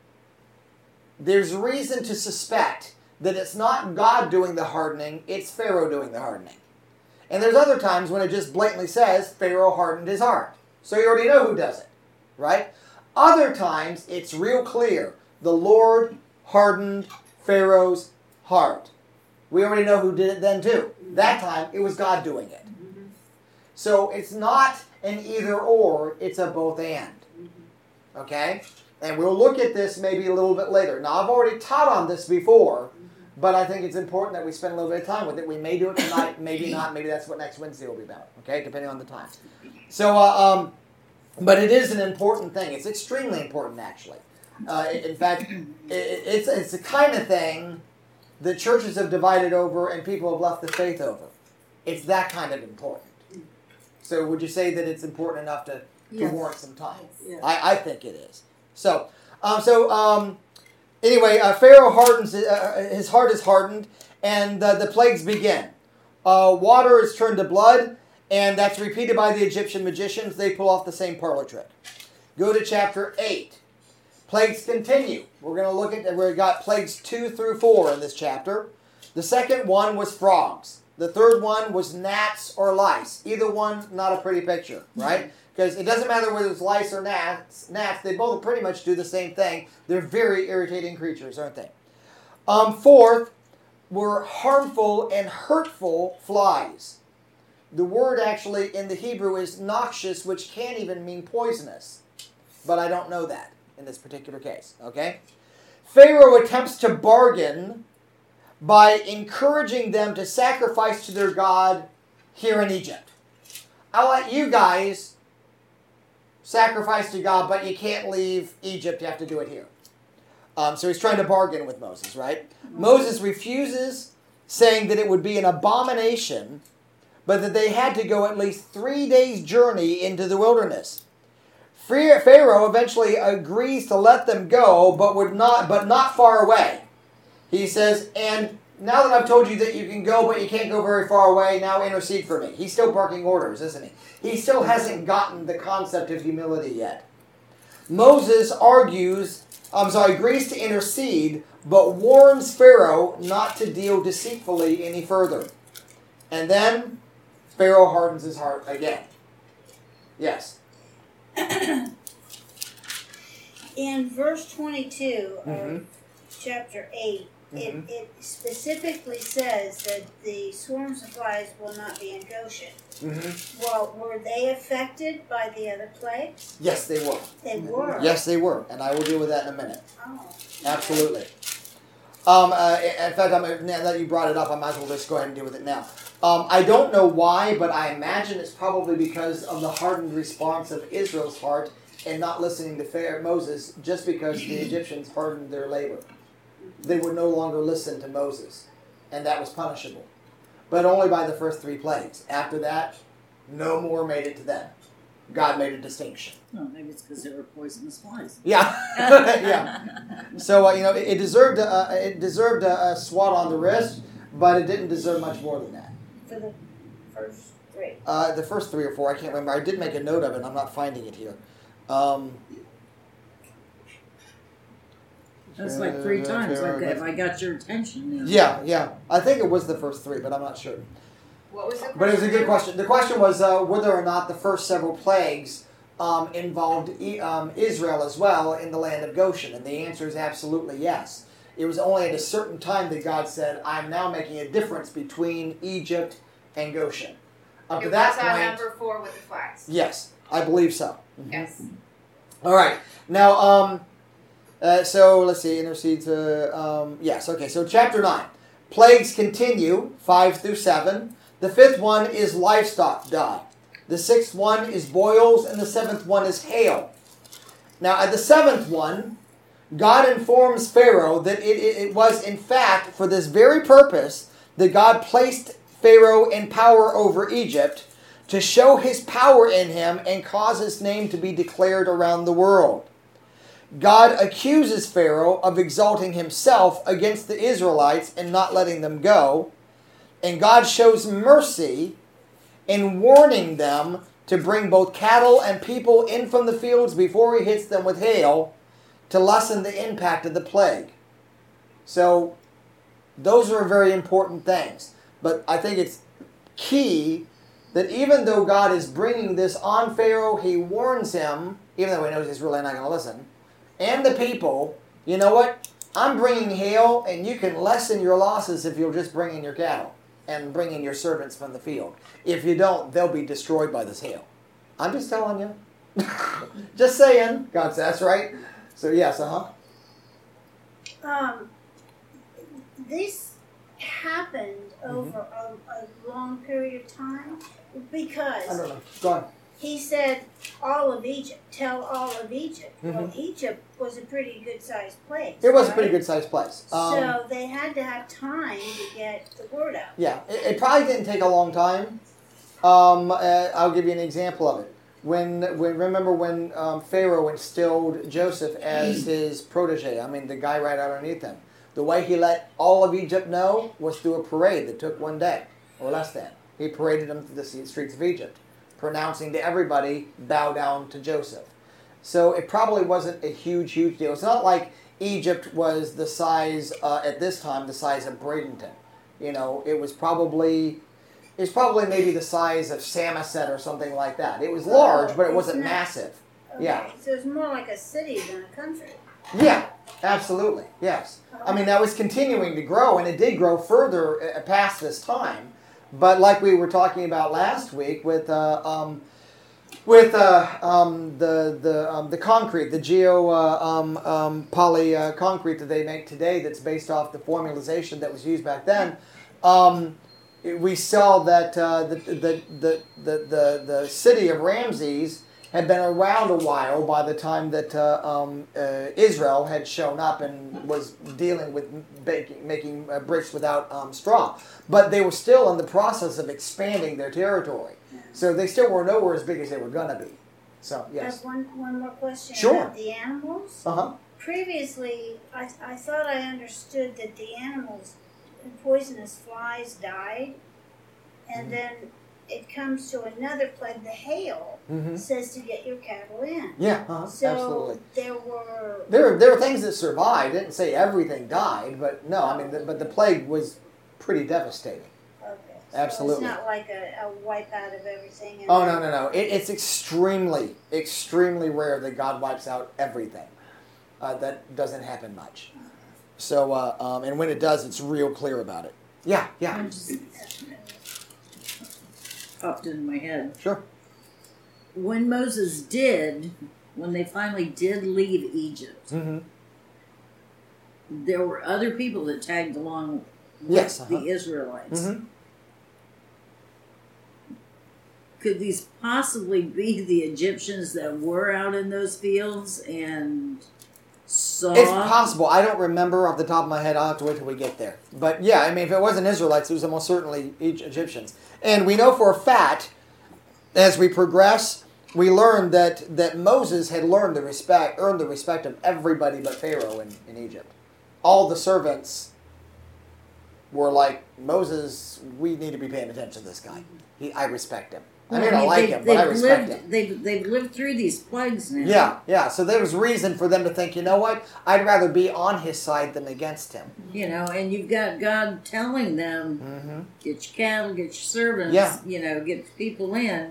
there's reason to suspect that it's not God doing the hardening, it's Pharaoh doing the hardening. And there's other times when it just blatantly says, Pharaoh hardened his heart. So you already know who does it, right? Other times, it's real clear. The Lord hardened Pharaoh's heart. We already know who did it then too. That time, it was God doing it. So it's not an either or, it's a both and. Okay? And we'll look at this maybe a little bit later. Now, I've already taught on this before, but I think it's important that we spend a little bit of time with it. We may do it tonight, maybe not. Maybe that's what next Wednesday will be about. Okay? Depending on the time. So, but it is an important thing. It's extremely important, actually. In fact, it's the kind of thing that churches have divided over and people have left the faith over. It's that kind of important. So would you say that it's important enough to warrant some time? Yes. I think it is. So anyway, Pharaoh hardens, his heart is hardened, and the plagues begin. Water is turned to blood, and that's repeated by the Egyptian magicians. They pull off the same parlor trick. Go to chapter 8. Plagues continue. We're going to look at, we've got plagues 2 through 4 in this chapter. The second one was frogs. The third one was gnats or lice. Either one, not a pretty picture, right? Because it doesn't matter whether it's lice or gnats, they both pretty much do the same thing. They're very irritating creatures, aren't they? Fourth were harmful and hurtful flies. The word actually in the Hebrew is noxious, which can even mean poisonous. But I don't know that in this particular case, okay? Pharaoh attempts to bargain by encouraging them to sacrifice to their God here in Egypt. I'll let you guys sacrifice to God, but you can't leave Egypt. You have to do it here. So he's trying to bargain with Moses, right? Moses refuses, saying that it would be an abomination, but that they had to go at least 3 days' journey into the wilderness. Pharaoh eventually agrees to let them go, but not far away. He says, and now that I've told you that you can go, but you can't go very far away, now intercede for me. He's still barking orders, isn't he? He still hasn't gotten the concept of humility yet. Moses agrees to intercede, but warns Pharaoh not to deal deceitfully any further. And then Pharaoh hardens his heart again. Yes. In verse 22 of chapter 8, it specifically says that the swarms of flies will not be in Goshen. Well, were they affected by the other plagues? Yes, they were. They were? Yes, they were. And I will deal with that in a minute. Oh. Absolutely. In fact, now that you brought it up, I might as well just go ahead and deal with it now. I don't know why, but I imagine it's probably because of the hardened response of Israel's heart and not listening to Moses, just because the Egyptians hardened their labor. They would no longer listen to Moses, and that was punishable. But only by the first 3 plagues. After that, no more made it to them. God made a distinction. Oh, maybe it's because they were poisonous flies. Yeah, yeah. So it deserved a swat on the wrist, but it didn't deserve much more than that. For the first 3. The first 3 or 4, I can't remember. I did make a note of it. I'm not finding it here. That's like 3 times. Okay, if I got your attention. Yeah. I think it was the first 3, but I'm not sure. What was the question? But it was a good question. The question was whether or not the first several plagues involved Israel as well in the land of Goshen. And the answer is absolutely yes. It was only at a certain time that God said, I'm now making a difference between Egypt and Goshen. Up to that point, number 4 with the flags. Yes, I believe so. Yes. All right. Now, so let's see, intercedes. Yes, okay. So chapter 9. Plagues continue, 5 through 7. The 5th one is livestock die. The 6th one is boils, and the 7th one is hail. Now, at the 7th one, God informs Pharaoh that it was, in fact, for this very purpose that God placed Pharaoh in power over Egypt, to show his power in him and cause his name to be declared around the world. God accuses Pharaoh of exalting himself against the Israelites and not letting them go. And God shows mercy in warning them to bring both cattle and people in from the fields before he hits them with hail to lessen the impact of the plague. So those are very important things. But I think it's key that even though God is bringing this on Pharaoh, he warns him, even though he knows he's really not going to listen, and the people, you know what? I'm bringing hail, and you can lessen your losses if you'll just bring in your cattle and bring in your servants from the field. If you don't, they'll be destroyed by this hail. I'm just telling you. Just saying. God says, right? So, yes, This happened over a long period of time because I don't know. Go on. He said, all of Egypt, tell all of Egypt. Well, Egypt was a pretty good-sized place. It was a pretty good-sized place. So they had to have time to get the word out. Yeah, it probably didn't take a long time. I'll give you an example of it. Remember when Pharaoh instilled Joseph as his protege, I mean the guy right underneath him. The way he let all of Egypt know was through a parade that took one day, or less than. He paraded them through the streets of Egypt, pronouncing to everybody, bow down to Joseph. So it probably wasn't a huge deal. It's not like Egypt was the size, at this time, the size of Bradenton. You know, it was probably maybe the size of Samoset or something like that. It was large, but it wasn't massive. Okay. Yeah. So it's more like a city than a country. Yeah, absolutely. Yes. I mean, that was continuing to grow, and it did grow further past this time. But like we were talking about last week with the concrete, the poly concrete that they make today, that's based off the formulation that was used back then. We saw that the city of Ramses had been around a while by the time that Israel had shown up and was dealing with making bricks without straw. But they were still in the process of expanding their territory. So they still were nowhere as big as they were going to be. So, I yes. have one more question Sure. about the animals. Uh-huh. Previously, I thought I understood that the animals, poisonous flies, died, and then it comes to another plague, the hail, says to get your cattle in. Yeah, So absolutely. there were things that survived. I didn't say everything died, but no, I mean, but the plague was pretty devastating. Okay. Absolutely. So it's not like a wipe out of everything. Oh, no. It's extremely, extremely rare that God wipes out everything. That doesn't happen much. So, and when it does, it's real clear about it. Yeah. Popped in my head. Sure. When they finally did leave Egypt, there were other people that tagged along with the Israelites. Could these possibly be the Egyptians that were out in those fields and saw? It's possible. I don't remember off the top of my head. I'll have to wait till we get there. But yeah, I mean, if it wasn't Israelites, it was almost certainly Egyptians. And we know for a fact, as we progress, we learn that Moses had earned the respect of everybody but Pharaoh in Egypt. All the servants were like, Moses, we need to be paying attention to this guy. I respect him. I may not like him, but I respect him. They've lived through these plagues now. Yeah. So there was reason for them to think, you know what? I'd rather be on his side than against him. And you've got God telling them, get your cattle, get your servants, get people in.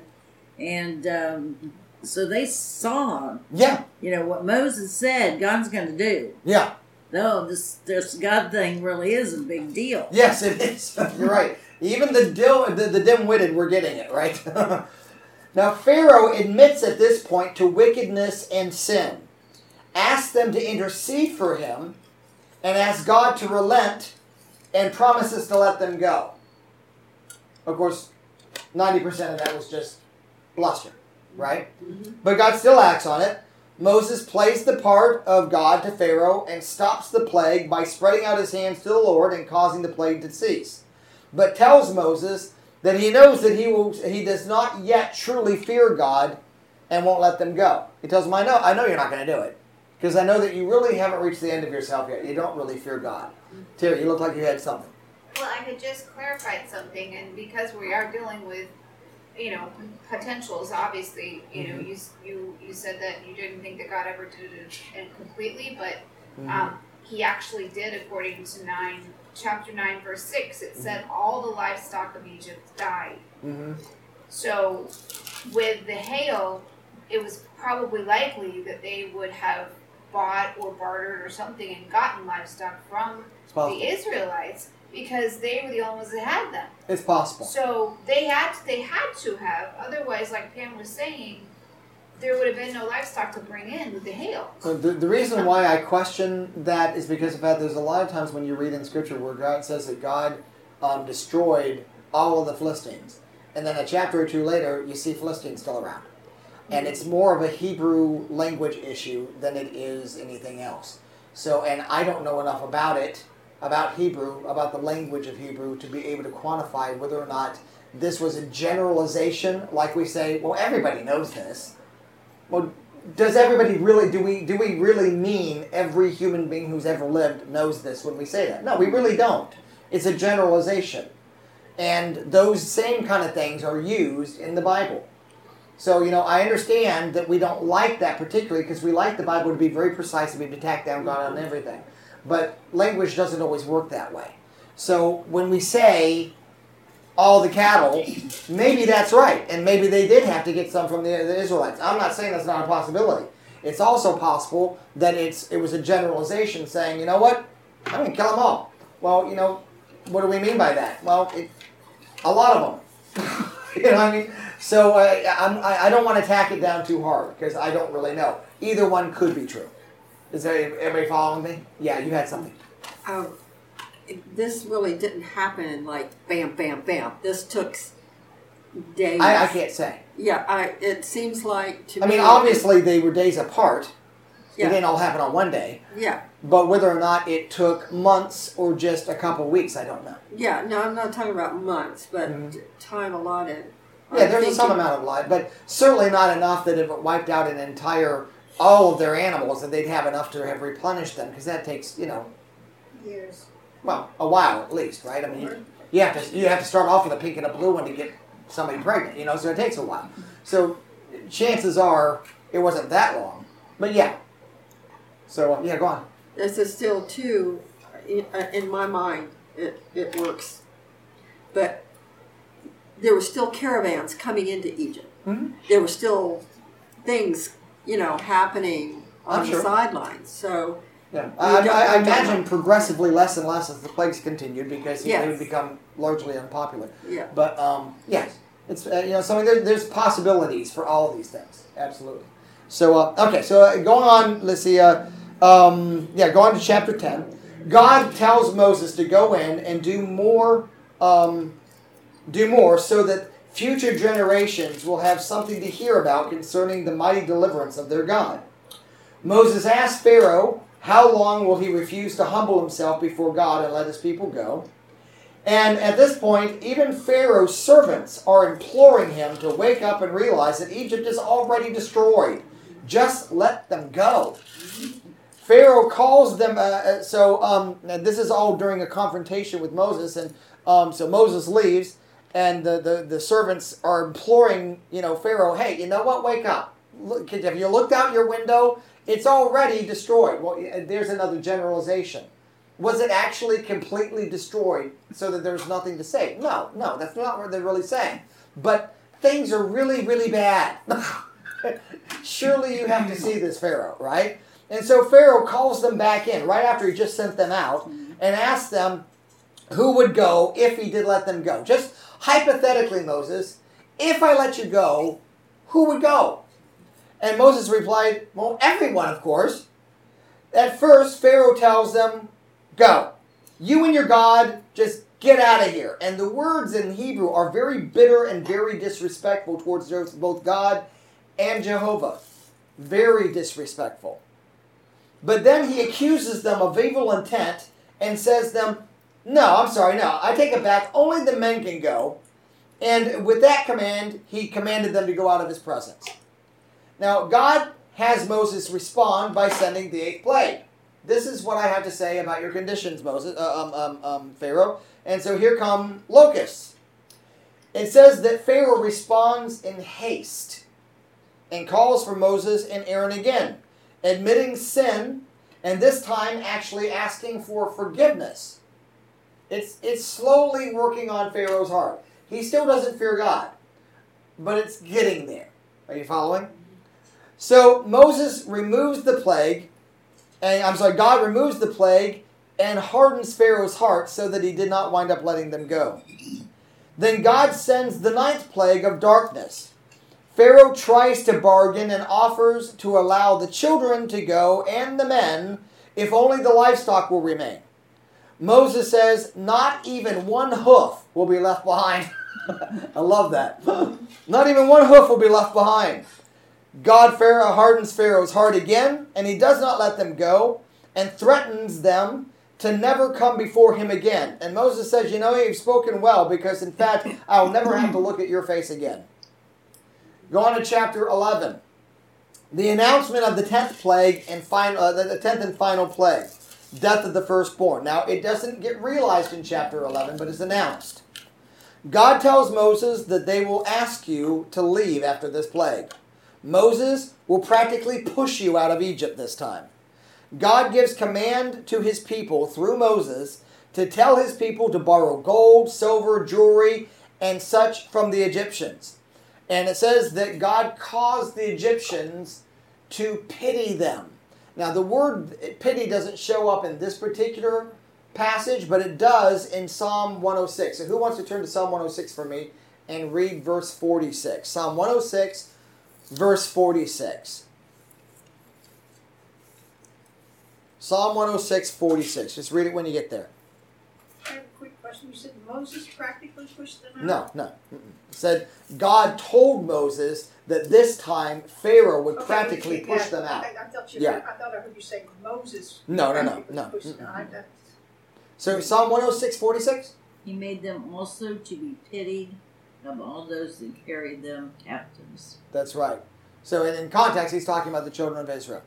And so they saw, what Moses said God's going to do. Yeah. No, this God thing really is a big deal. Yes, it is. You're right. Even the dim-witted were getting it, right? Now, Pharaoh admits at this point to wickedness and sin, asks them to intercede for him, and asks God to relent, and promises to let them go. Of course, 90% of that was just bluster, right? But God still acts on it. Moses plays the part of God to Pharaoh and stops the plague by spreading out his hands to the Lord and causing the plague to cease. But tells Moses that he knows that he does not yet truly fear God and won't let them go. He tells him, I know you're not going to do it, because I know that you really haven't reached the end of yourself yet. You don't really fear God. Terry, you look like you had something. Well, I had just clarified something, and because we are dealing with, potentials, obviously, you said that you didn't think that God ever did it completely, but he actually did, according to chapter 9, verse 6, it said all the livestock of Egypt died. So with the hail, it was probably likely that they would have bought or bartered or something and gotten livestock from the Israelites, because they were the only ones that had them. It's possible. So they had to have, otherwise, like Pam was saying, there would have been no livestock to bring in with the hail. The reason why I question that is because of that there's a lot of times when you read in Scripture where God says that God destroyed all of the Philistines. And then a chapter or two later, you see Philistines still around. And it's more of a Hebrew language issue than it is anything else. So, and I don't know enough about it, about Hebrew, about the language of Hebrew, to be able to quantify whether or not this was a generalization, like we say, well, everybody knows this. Well, does everybody really, do we really mean every human being who's ever lived knows this when we say that? No, we really don't. It's a generalization. And those same kind of things are used in the Bible. So, I understand that we don't like that particularly because we like the Bible to be very precise and be able to tack down God on everything. But language doesn't always work that way. So when we say all the cattle, maybe that's right. And maybe they did have to get some from the Israelites. I'm not saying that's not a possibility. It's also possible that it was a generalization saying, you know what? I'm going to kill them all. Well, what do we mean by that? Well, a lot of them. You know what I mean? So I don't want to tack it down too hard because I don't really know. Either one could be true. Is everybody following me? Yeah, you had something. This really didn't happen like bam, bam, bam. This took days. I can't say. Yeah, it seems like to me. I mean, obviously they were days apart. Yeah. It didn't all happen on one day. Yeah. But whether or not it took months or just a couple weeks, I don't know. Yeah, no, I'm not talking about months, but time allotted. Yeah, there's some amount of blood, but certainly not enough that if it wiped out all of their animals, that they'd have enough to have replenished them, because that takes, years. Well, a while at least, right? I mean, you have to start off with a pink and a blue one to get somebody pregnant, so it takes a while. So chances are it wasn't that long, but yeah. So go on. This is still too, in my mind, it works, but there were still caravans coming into Egypt. Mm-hmm. There were still things, happening on the sidelines. So yeah, I imagine progressively less and less as the plagues continued, because they would become largely unpopular. Yeah. But yes, it's there's possibilities for all of these things. Absolutely. So so going on, let's see. Go on to chapter 10. God tells Moses to go in and do more, so that future generations will have something to hear about concerning the mighty deliverance of their God. Moses asked Pharaoh, how long will he refuse to humble himself before God and let his people go? And at this point, even Pharaoh's servants are imploring him to wake up and realize that Egypt is already destroyed. Just let them go. Pharaoh calls them, and this is all during a confrontation with Moses, and so Moses leaves, and the servants are imploring, Pharaoh, hey, you know what, wake up. Look, have you looked out your window? It's already destroyed. Well, there's another generalization. Was it actually completely destroyed so that there's nothing to save? No, that's not what they're really saying. But things are really, really bad. Surely you have to see this, Pharaoh, right? And so Pharaoh calls them back in right after he just sent them out and asks them who would go if he did let them go. Just hypothetically, Moses, if I let you go, who would go? And Moses replied, well, everyone, of course. At first, Pharaoh tells them, go. You and your God, just get out of here. And the words in Hebrew are very bitter and very disrespectful towards both God and Jehovah. Very disrespectful. But then he accuses them of evil intent and says them, no, I take it back. Only the men can go. And with that command, he commanded them to go out of his presence. Now, God has Moses respond by sending the 8th plague. This is what I have to say about your conditions, Pharaoh. And so here come locusts. It says that Pharaoh responds in haste and calls for Moses and Aaron again, admitting sin, and this time actually asking for forgiveness. It's slowly working on Pharaoh's heart. He still doesn't fear God, but it's getting there. Are you following? So Moses removes the plague, God removes the plague and hardens Pharaoh's heart so that he did not wind up letting them go. Then God sends the 9th plague of darkness. Pharaoh tries to bargain and offers to allow the children to go and the men if only the livestock will remain. Moses says, not even one hoof will be left behind. I love that. Not even one hoof will be left behind. Pharaoh hardens Pharaoh's heart again, and he does not let them go, and threatens them to never come before him again. And Moses says, you've spoken well, because in fact, I will never have to look at your face again. Go on to chapter 11. The announcement of the 10th plague and the 10th and final plague, death of the firstborn. Now, it doesn't get realized in chapter 11, but it's announced. God tells Moses that they will ask you to leave after this plague. Moses will practically push you out of Egypt this time. God gives command to his people through Moses to tell his people to borrow gold, silver, jewelry, and such from the Egyptians. And it says that God caused the Egyptians to pity them. Now, the word pity doesn't show up in this particular passage, but it does in Psalm 106. So who wants to turn to Psalm 106 for me and read verse 46? Psalm 106, verse 46. Psalm 106, 46. Just read it when you get there. I have a quick question. You said Moses practically pushed them out? No. It said God told Moses that this time Pharaoh would practically push them out. I thought I heard you say Moses. No. So Psalm 106, 46? He made them also to be pitied of all those that carried them captives. That's right. So in context, he's talking about the children of Israel.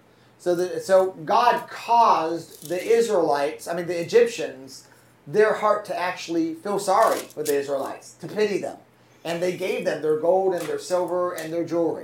So God caused the the Egyptians, their heart to actually feel sorry for the Israelites, to pity them. And they gave them their gold and their silver and their jewelry.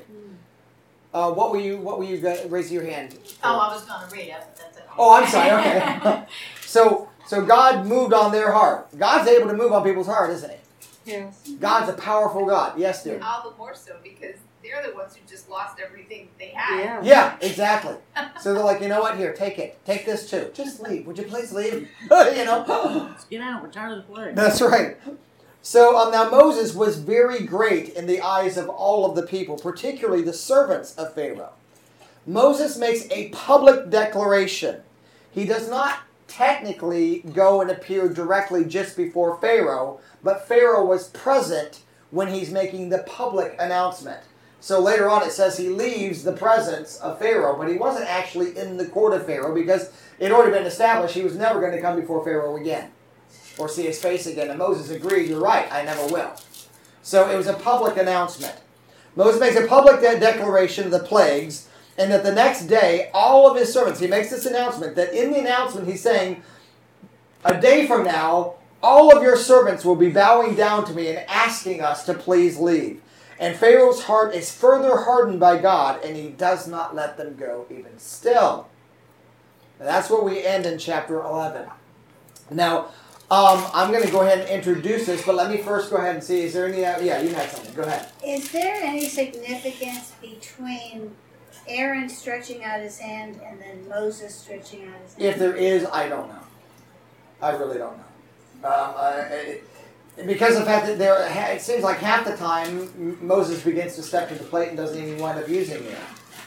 What were you raise your hand? Oh, I was going to read it, but that's it. Oh, I'm sorry. Okay. So God moved on their heart. God's able to move on people's heart, isn't he? Yes. God's a powerful God. Yes, dear. All the more so because they're the ones who just lost everything they had. Yeah, exactly. So they're like, you know what? Here, take it. Take this too. Just leave. Would you please leave? Let's get out. We're tired of the plague. That's right. So now Moses was very great in the eyes of all of the people, particularly the servants of Pharaoh. Moses makes a public declaration. He does not technically go and appear directly just before Pharaoh, but Pharaoh was present when he's making the public announcement. So later on it says he leaves the presence of Pharaoh, but he wasn't actually in the court of Pharaoh because it had already been established he was never going to come before Pharaoh again or see his face again. And Moses agreed, you're right, I never will. So it was a public announcement. Moses makes a public declaration of the plagues, and that the next day, all of his servants, he makes this announcement, that in the announcement he's saying, a day from now, all of your servants will be bowing down to me and asking us to please leave. And Pharaoh's heart is further hardened by God, and he does not let them go even still. And that's where we end in chapter 11. Now, I'm going to go ahead and introduce this, but let me first go ahead and see, is there any, yeah, you had something, go ahead. Is there any significance between Aaron stretching out his hand and then Moses stretching out his hand? If there is, I don't know. I really don't know. Because of the fact that it seems like half the time Moses begins to step to the plate and doesn't even wind up using it.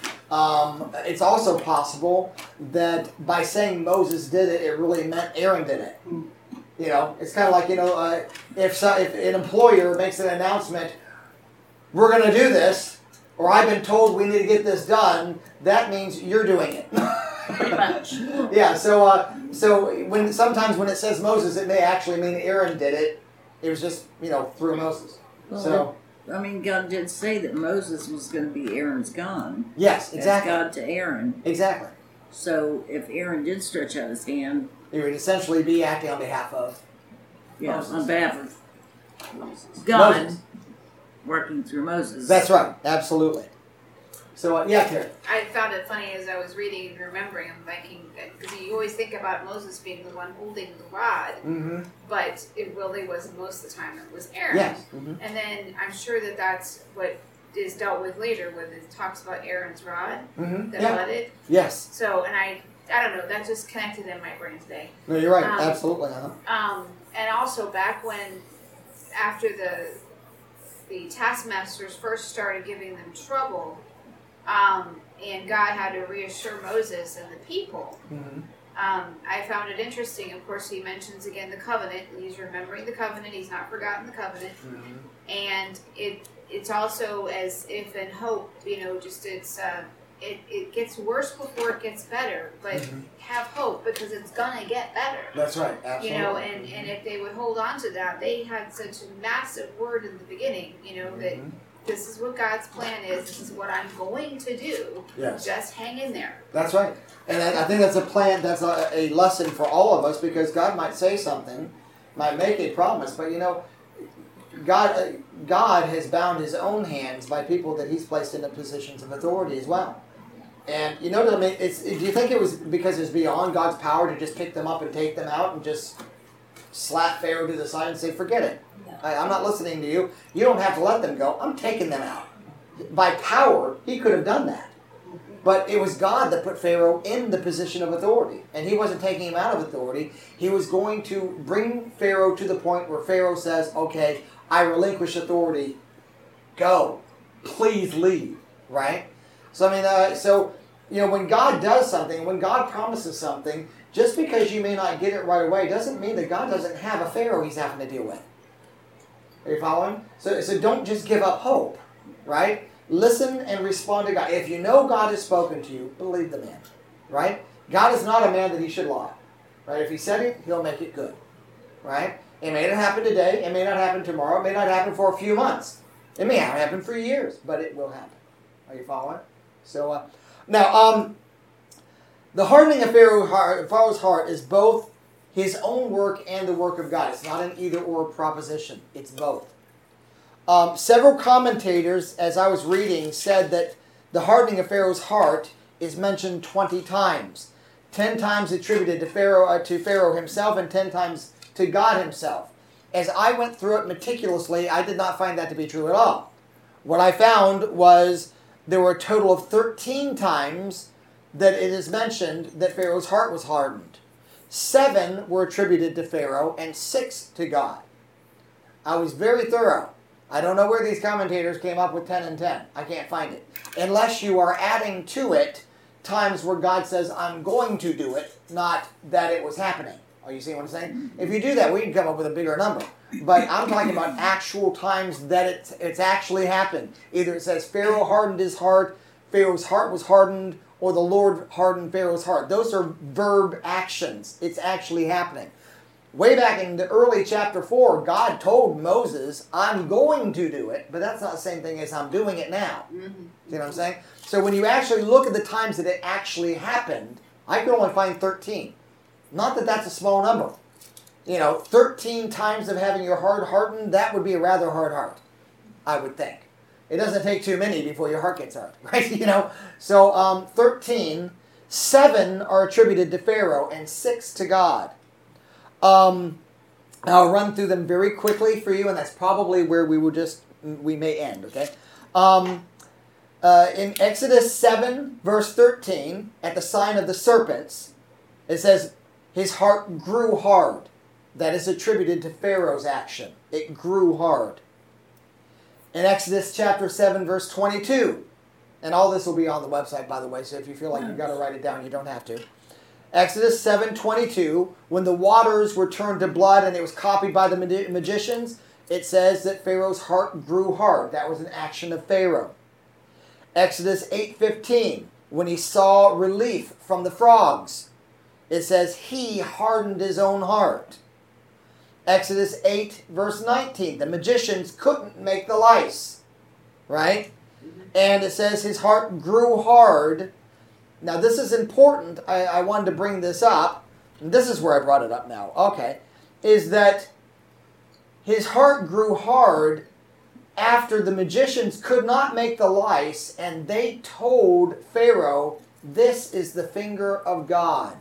It's also possible that by saying Moses did it, it really meant Aaron did it. You know, it's kind of like, if an employer makes an announcement, we're going to do this, or I've been told we need to get this done, that means you're doing it. Pretty much. Yeah, so sometimes when it says Moses, it may actually mean Aaron did it. It was just, through Moses. Well, God did say that Moses was going to be Aaron's God. Yes, exactly. As God to Aaron. Exactly. So if Aaron did stretch out his hand, he would essentially be acting on behalf of Moses. On behalf of God, Moses. Working through Moses. That's right, absolutely. So, Terry. I found it funny as I was reading and remembering, I'm thinking that, because you always think about Moses being the one holding the rod, but it really was most of the time it was Aaron. Yes. And then I'm sure that that's what is dealt with later when it talks about Aaron's rod that budded. Yes. So, and I don't know, that just connected in my brain today. No, you're right, absolutely. And also back when, after the taskmasters first started giving them trouble, and God had to reassure Moses and the people. I found it interesting. Of course, he mentions again the covenant. He's remembering the covenant. He's not forgotten the covenant. And it's also as if in hope, it gets worse before it gets better. But have hope because it's gonna get better. That's right. Absolutely. And if they would hold on to that, they had such a massive word in the beginning. That. This is what God's plan is. This is what I'm going to do. Yes. Just hang in there. That's right. And I think that's a plan, that's a lesson for all of us because God might say something, might make a promise, but God has bound his own hands by people that he's placed into positions of authority as well. And do you think it was because it's beyond God's power to just pick them up and take them out and just slap Pharaoh to the side and say, forget it. I'm not listening to you. You don't have to let them go. I'm taking them out. By power, he could have done that. But it was God that put Pharaoh in the position of authority. And he wasn't taking him out of authority. He was going to bring Pharaoh to the point where Pharaoh says, okay, I relinquish authority. Go. Please leave. Right? So, when God does something, when God promises something, just because you may not get it right away doesn't mean that God doesn't have a Pharaoh he's having to deal with. Are you following? So don't just give up hope, right? Listen and respond to God. If you know God has spoken to you, believe the man, right? God is not a man that he should lie, right? If he said it, he'll make it good, right? It may not happen today. It may not happen tomorrow. It may not happen for a few months. It may not happen for years, but it will happen. Are you following? So, now, the hardening of Pharaoh's heart is both his own work and the work of God. It's not an either-or proposition. It's both. Several commentators, as I was reading, said that the hardening of Pharaoh's heart is mentioned 20 times. 10 times attributed to Pharaoh himself and 10 times to God himself. As I went through it meticulously, I did not find that to be true at all. What I found was there were a total of 13 times that it is mentioned that Pharaoh's heart was hardened. 7 were attributed to Pharaoh and 6 to God. I was very thorough. I don't know where these commentators came up with 10 and 10. I can't find it. Unless you are adding to it times where God says, I'm going to do it, not that it was happening. Are you seeing what I'm saying? If you do that, we can come up with a bigger number. But I'm talking about actual times that it's actually happened. Either it says Pharaoh hardened his heart, Pharaoh's heart was hardened, or the Lord hardened Pharaoh's heart. Those are verb actions. It's actually happening. Way back in the early chapter 4, God told Moses, I'm going to do it, but that's not the same thing as I'm doing it now. Mm-hmm. See what I'm saying? So when you actually look at the times that it actually happened, I can only find 13. Not that that's a small number. 13 times of having your heart hardened, that would be a rather hard heart, I would think. It doesn't take too many before your heart gets hard, right? So 13, 7 are attributed to Pharaoh and 6 to God. I'll run through them very quickly for you, and that's probably where we may end, okay? In Exodus 7, verse 13, at the sign of the serpents, it says, his heart grew hard. That is attributed to Pharaoh's action. It grew hard. In Exodus chapter 7, verse 22, and all this will be on the website, by the way, so if you feel like you've got to write it down, you don't have to. Exodus 7:22, when the waters were turned to blood and it was copied by the magicians, it says that Pharaoh's heart grew hard. That was an action of Pharaoh. Exodus 8:15, when he saw relief from the frogs, it says he hardened his own heart. Exodus 8, verse 19, the magicians couldn't make the lice, right? And it says his heart grew hard. Now this is important. I wanted to bring this up. And this is where I brought it up now. Okay. Is that his heart grew hard after the magicians could not make the lice, and they told Pharaoh, this is the finger of God.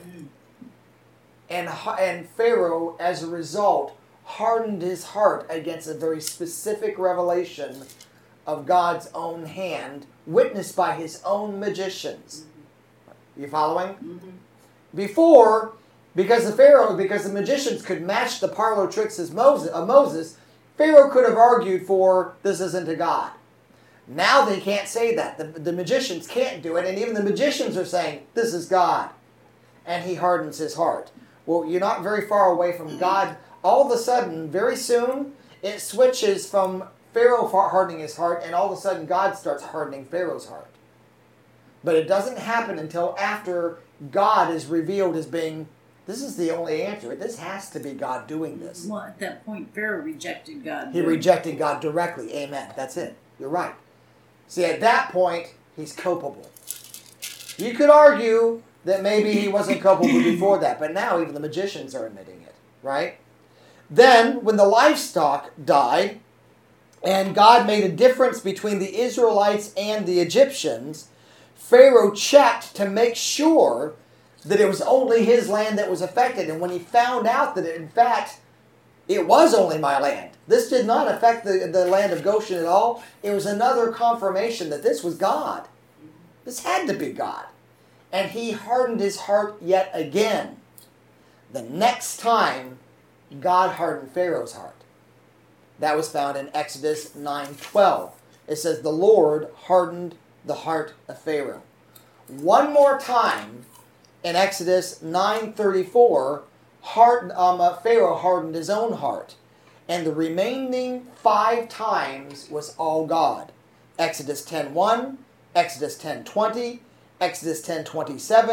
And Pharaoh, as a result, hardened his heart against a very specific revelation of God's own hand, witnessed by his own magicians. You following? Mm-hmm. Before, because the magicians could match the parlor tricks of Moses, Pharaoh could have argued for, this isn't a God. Now they can't say that. The magicians can't do it, and even the magicians are saying, this is God. And he hardens his heart. Well, you're not very far away from God. All of a sudden, very soon, it switches from Pharaoh hardening his heart, and all of a sudden God starts hardening Pharaoh's heart. But it doesn't happen until after God is revealed as being, this is the only answer. This has to be God doing this. Well, at that point, Pharaoh rejected God. He rejected God directly. Amen. That's it. You're right. See, at that point, he's culpable. You could argue that maybe he wasn't culpable before that, but now even the magicians are admitting it, right? Then, when the livestock died, and God made a difference between the Israelites and the Egyptians, Pharaoh checked to make sure that it was only his land that was affected. And when he found out that, in fact, it was only my land, this did not affect the land of Goshen at all, it was another confirmation that this was God. This had to be God. And he hardened his heart yet again. The next time, God hardened Pharaoh's heart. That was found in Exodus 9:12. It says, the Lord hardened the heart of Pharaoh. One more time, in Exodus 9:34, Pharaoh hardened his own heart. And the remaining 5 times was all God. Exodus 10:1, Exodus 10:20, Exodus 10:27,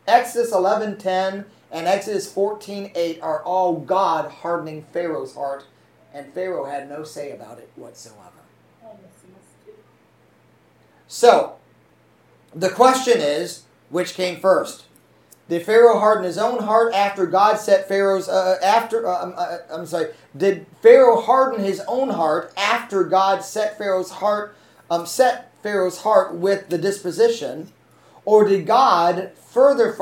Exodus 11:10 and Exodus 14:8 are all God hardening Pharaoh's heart, and Pharaoh had no say about it whatsoever. So, the question is, which came first? Did Pharaoh harden his own heart after God set Pharaoh's Did Pharaoh harden his own heart after God set Pharaoh's heart with the disposition, or did God further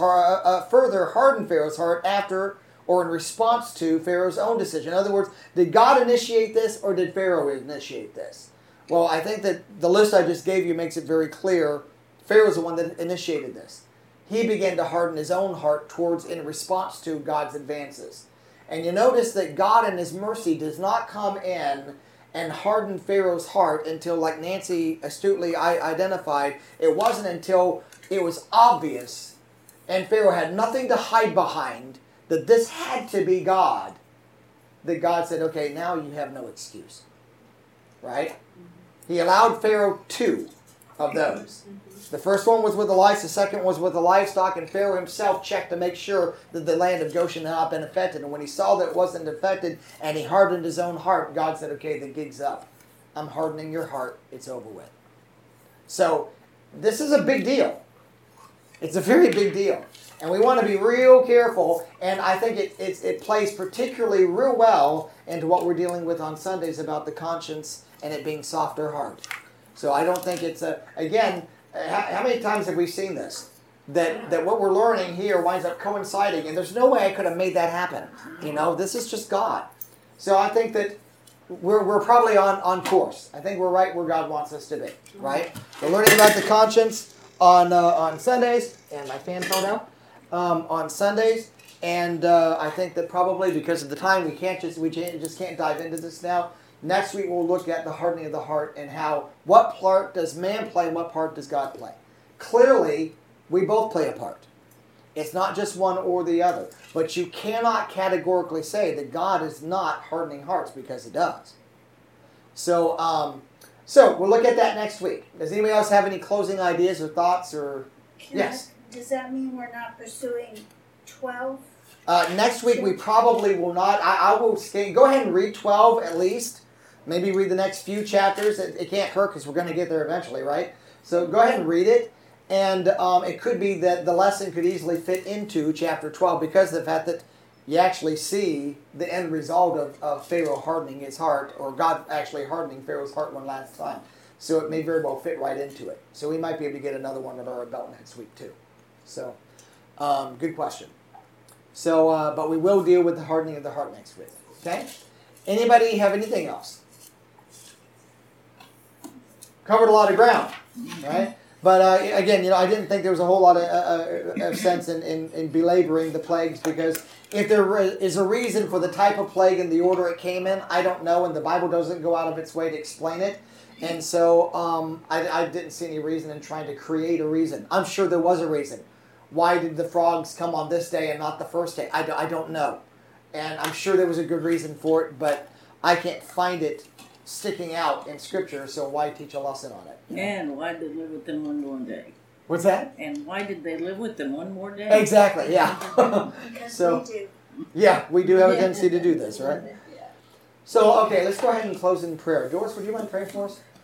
harden Pharaoh's heart after or in response to Pharaoh's own decision? In other words, did God initiate this or did Pharaoh initiate this? Well, I think that the list I just gave you makes it very clear. Pharaoh's the one that initiated this. He began to harden his own heart in response to God's advances. And you notice that God in his mercy does not come in and harden Pharaoh's heart until, like Nancy astutely identified, it wasn't until it was obvious and Pharaoh had nothing to hide behind that this had to be God, that God said, okay, now you have no excuse. Right? He allowed Pharaoh 2 of those. The first one was with the lice, the second was with the livestock, and Pharaoh himself checked to make sure that the land of Goshen had not been affected. And when he saw that it wasn't affected and he hardened his own heart, God said, okay, the gig's up. I'm hardening your heart. It's over with. So this is a big deal. It's a very big deal. And we want to be real careful, and I think it plays particularly real well into what we're dealing with on Sundays about the conscience and it being soft or hard. So I don't think it's again, how many times have we seen this? That what we're learning here winds up coinciding, and there's no way I could have made that happen. This is just God. So I think that we're probably on course. I think we're right where God wants us to be, right? We're learning about the conscience on Sundays, and my fan fell down, on Sundays, and I think that probably because of the time we just can't dive into this now. Next week we'll look at the hardening of the heart and what part does man play and what part does God play. Clearly, we both play a part. It's not just one or the other. But you cannot categorically say that God is not hardening hearts, because he does. So we'll look at that next week. Does anybody else have any closing ideas or thoughts? Yes? Does that mean we're not pursuing 12? Next week we probably will not. I will go ahead and read 12 at least. Maybe read the next few chapters. It can't hurt because we're going to get there eventually, right? So go ahead and read it. And it could be that the lesson could easily fit into chapter 12 because of the fact that you actually see the end result of Pharaoh hardening his heart, or God actually hardening Pharaoh's heart one last time. So it may very well fit right into it. So we might be able to get another one under our belt next week too. So, good question. So, but we will deal with the hardening of the heart next week. Okay? Anybody have anything else? Covered a lot of ground, right? But again, I didn't think there was a whole lot of sense in belaboring the plagues, because if there is a reason for the type of plague and the order it came in, I don't know, and the Bible doesn't go out of its way to explain it. And so I didn't see any reason in trying to create a reason. I'm sure there was a reason. Why did the frogs come on this day and not the first day? I don't know. And I'm sure there was a good reason for it, but I can't find it sticking out in Scripture, so why teach a lesson on it? And why did they live with them one more day? What's that? And why did they live with them one more day? Exactly, yeah. Because we do. Yeah, we do have a tendency to do this, right? Yeah. So, okay, let's go ahead and close in prayer. Doris, would you mind praying for us?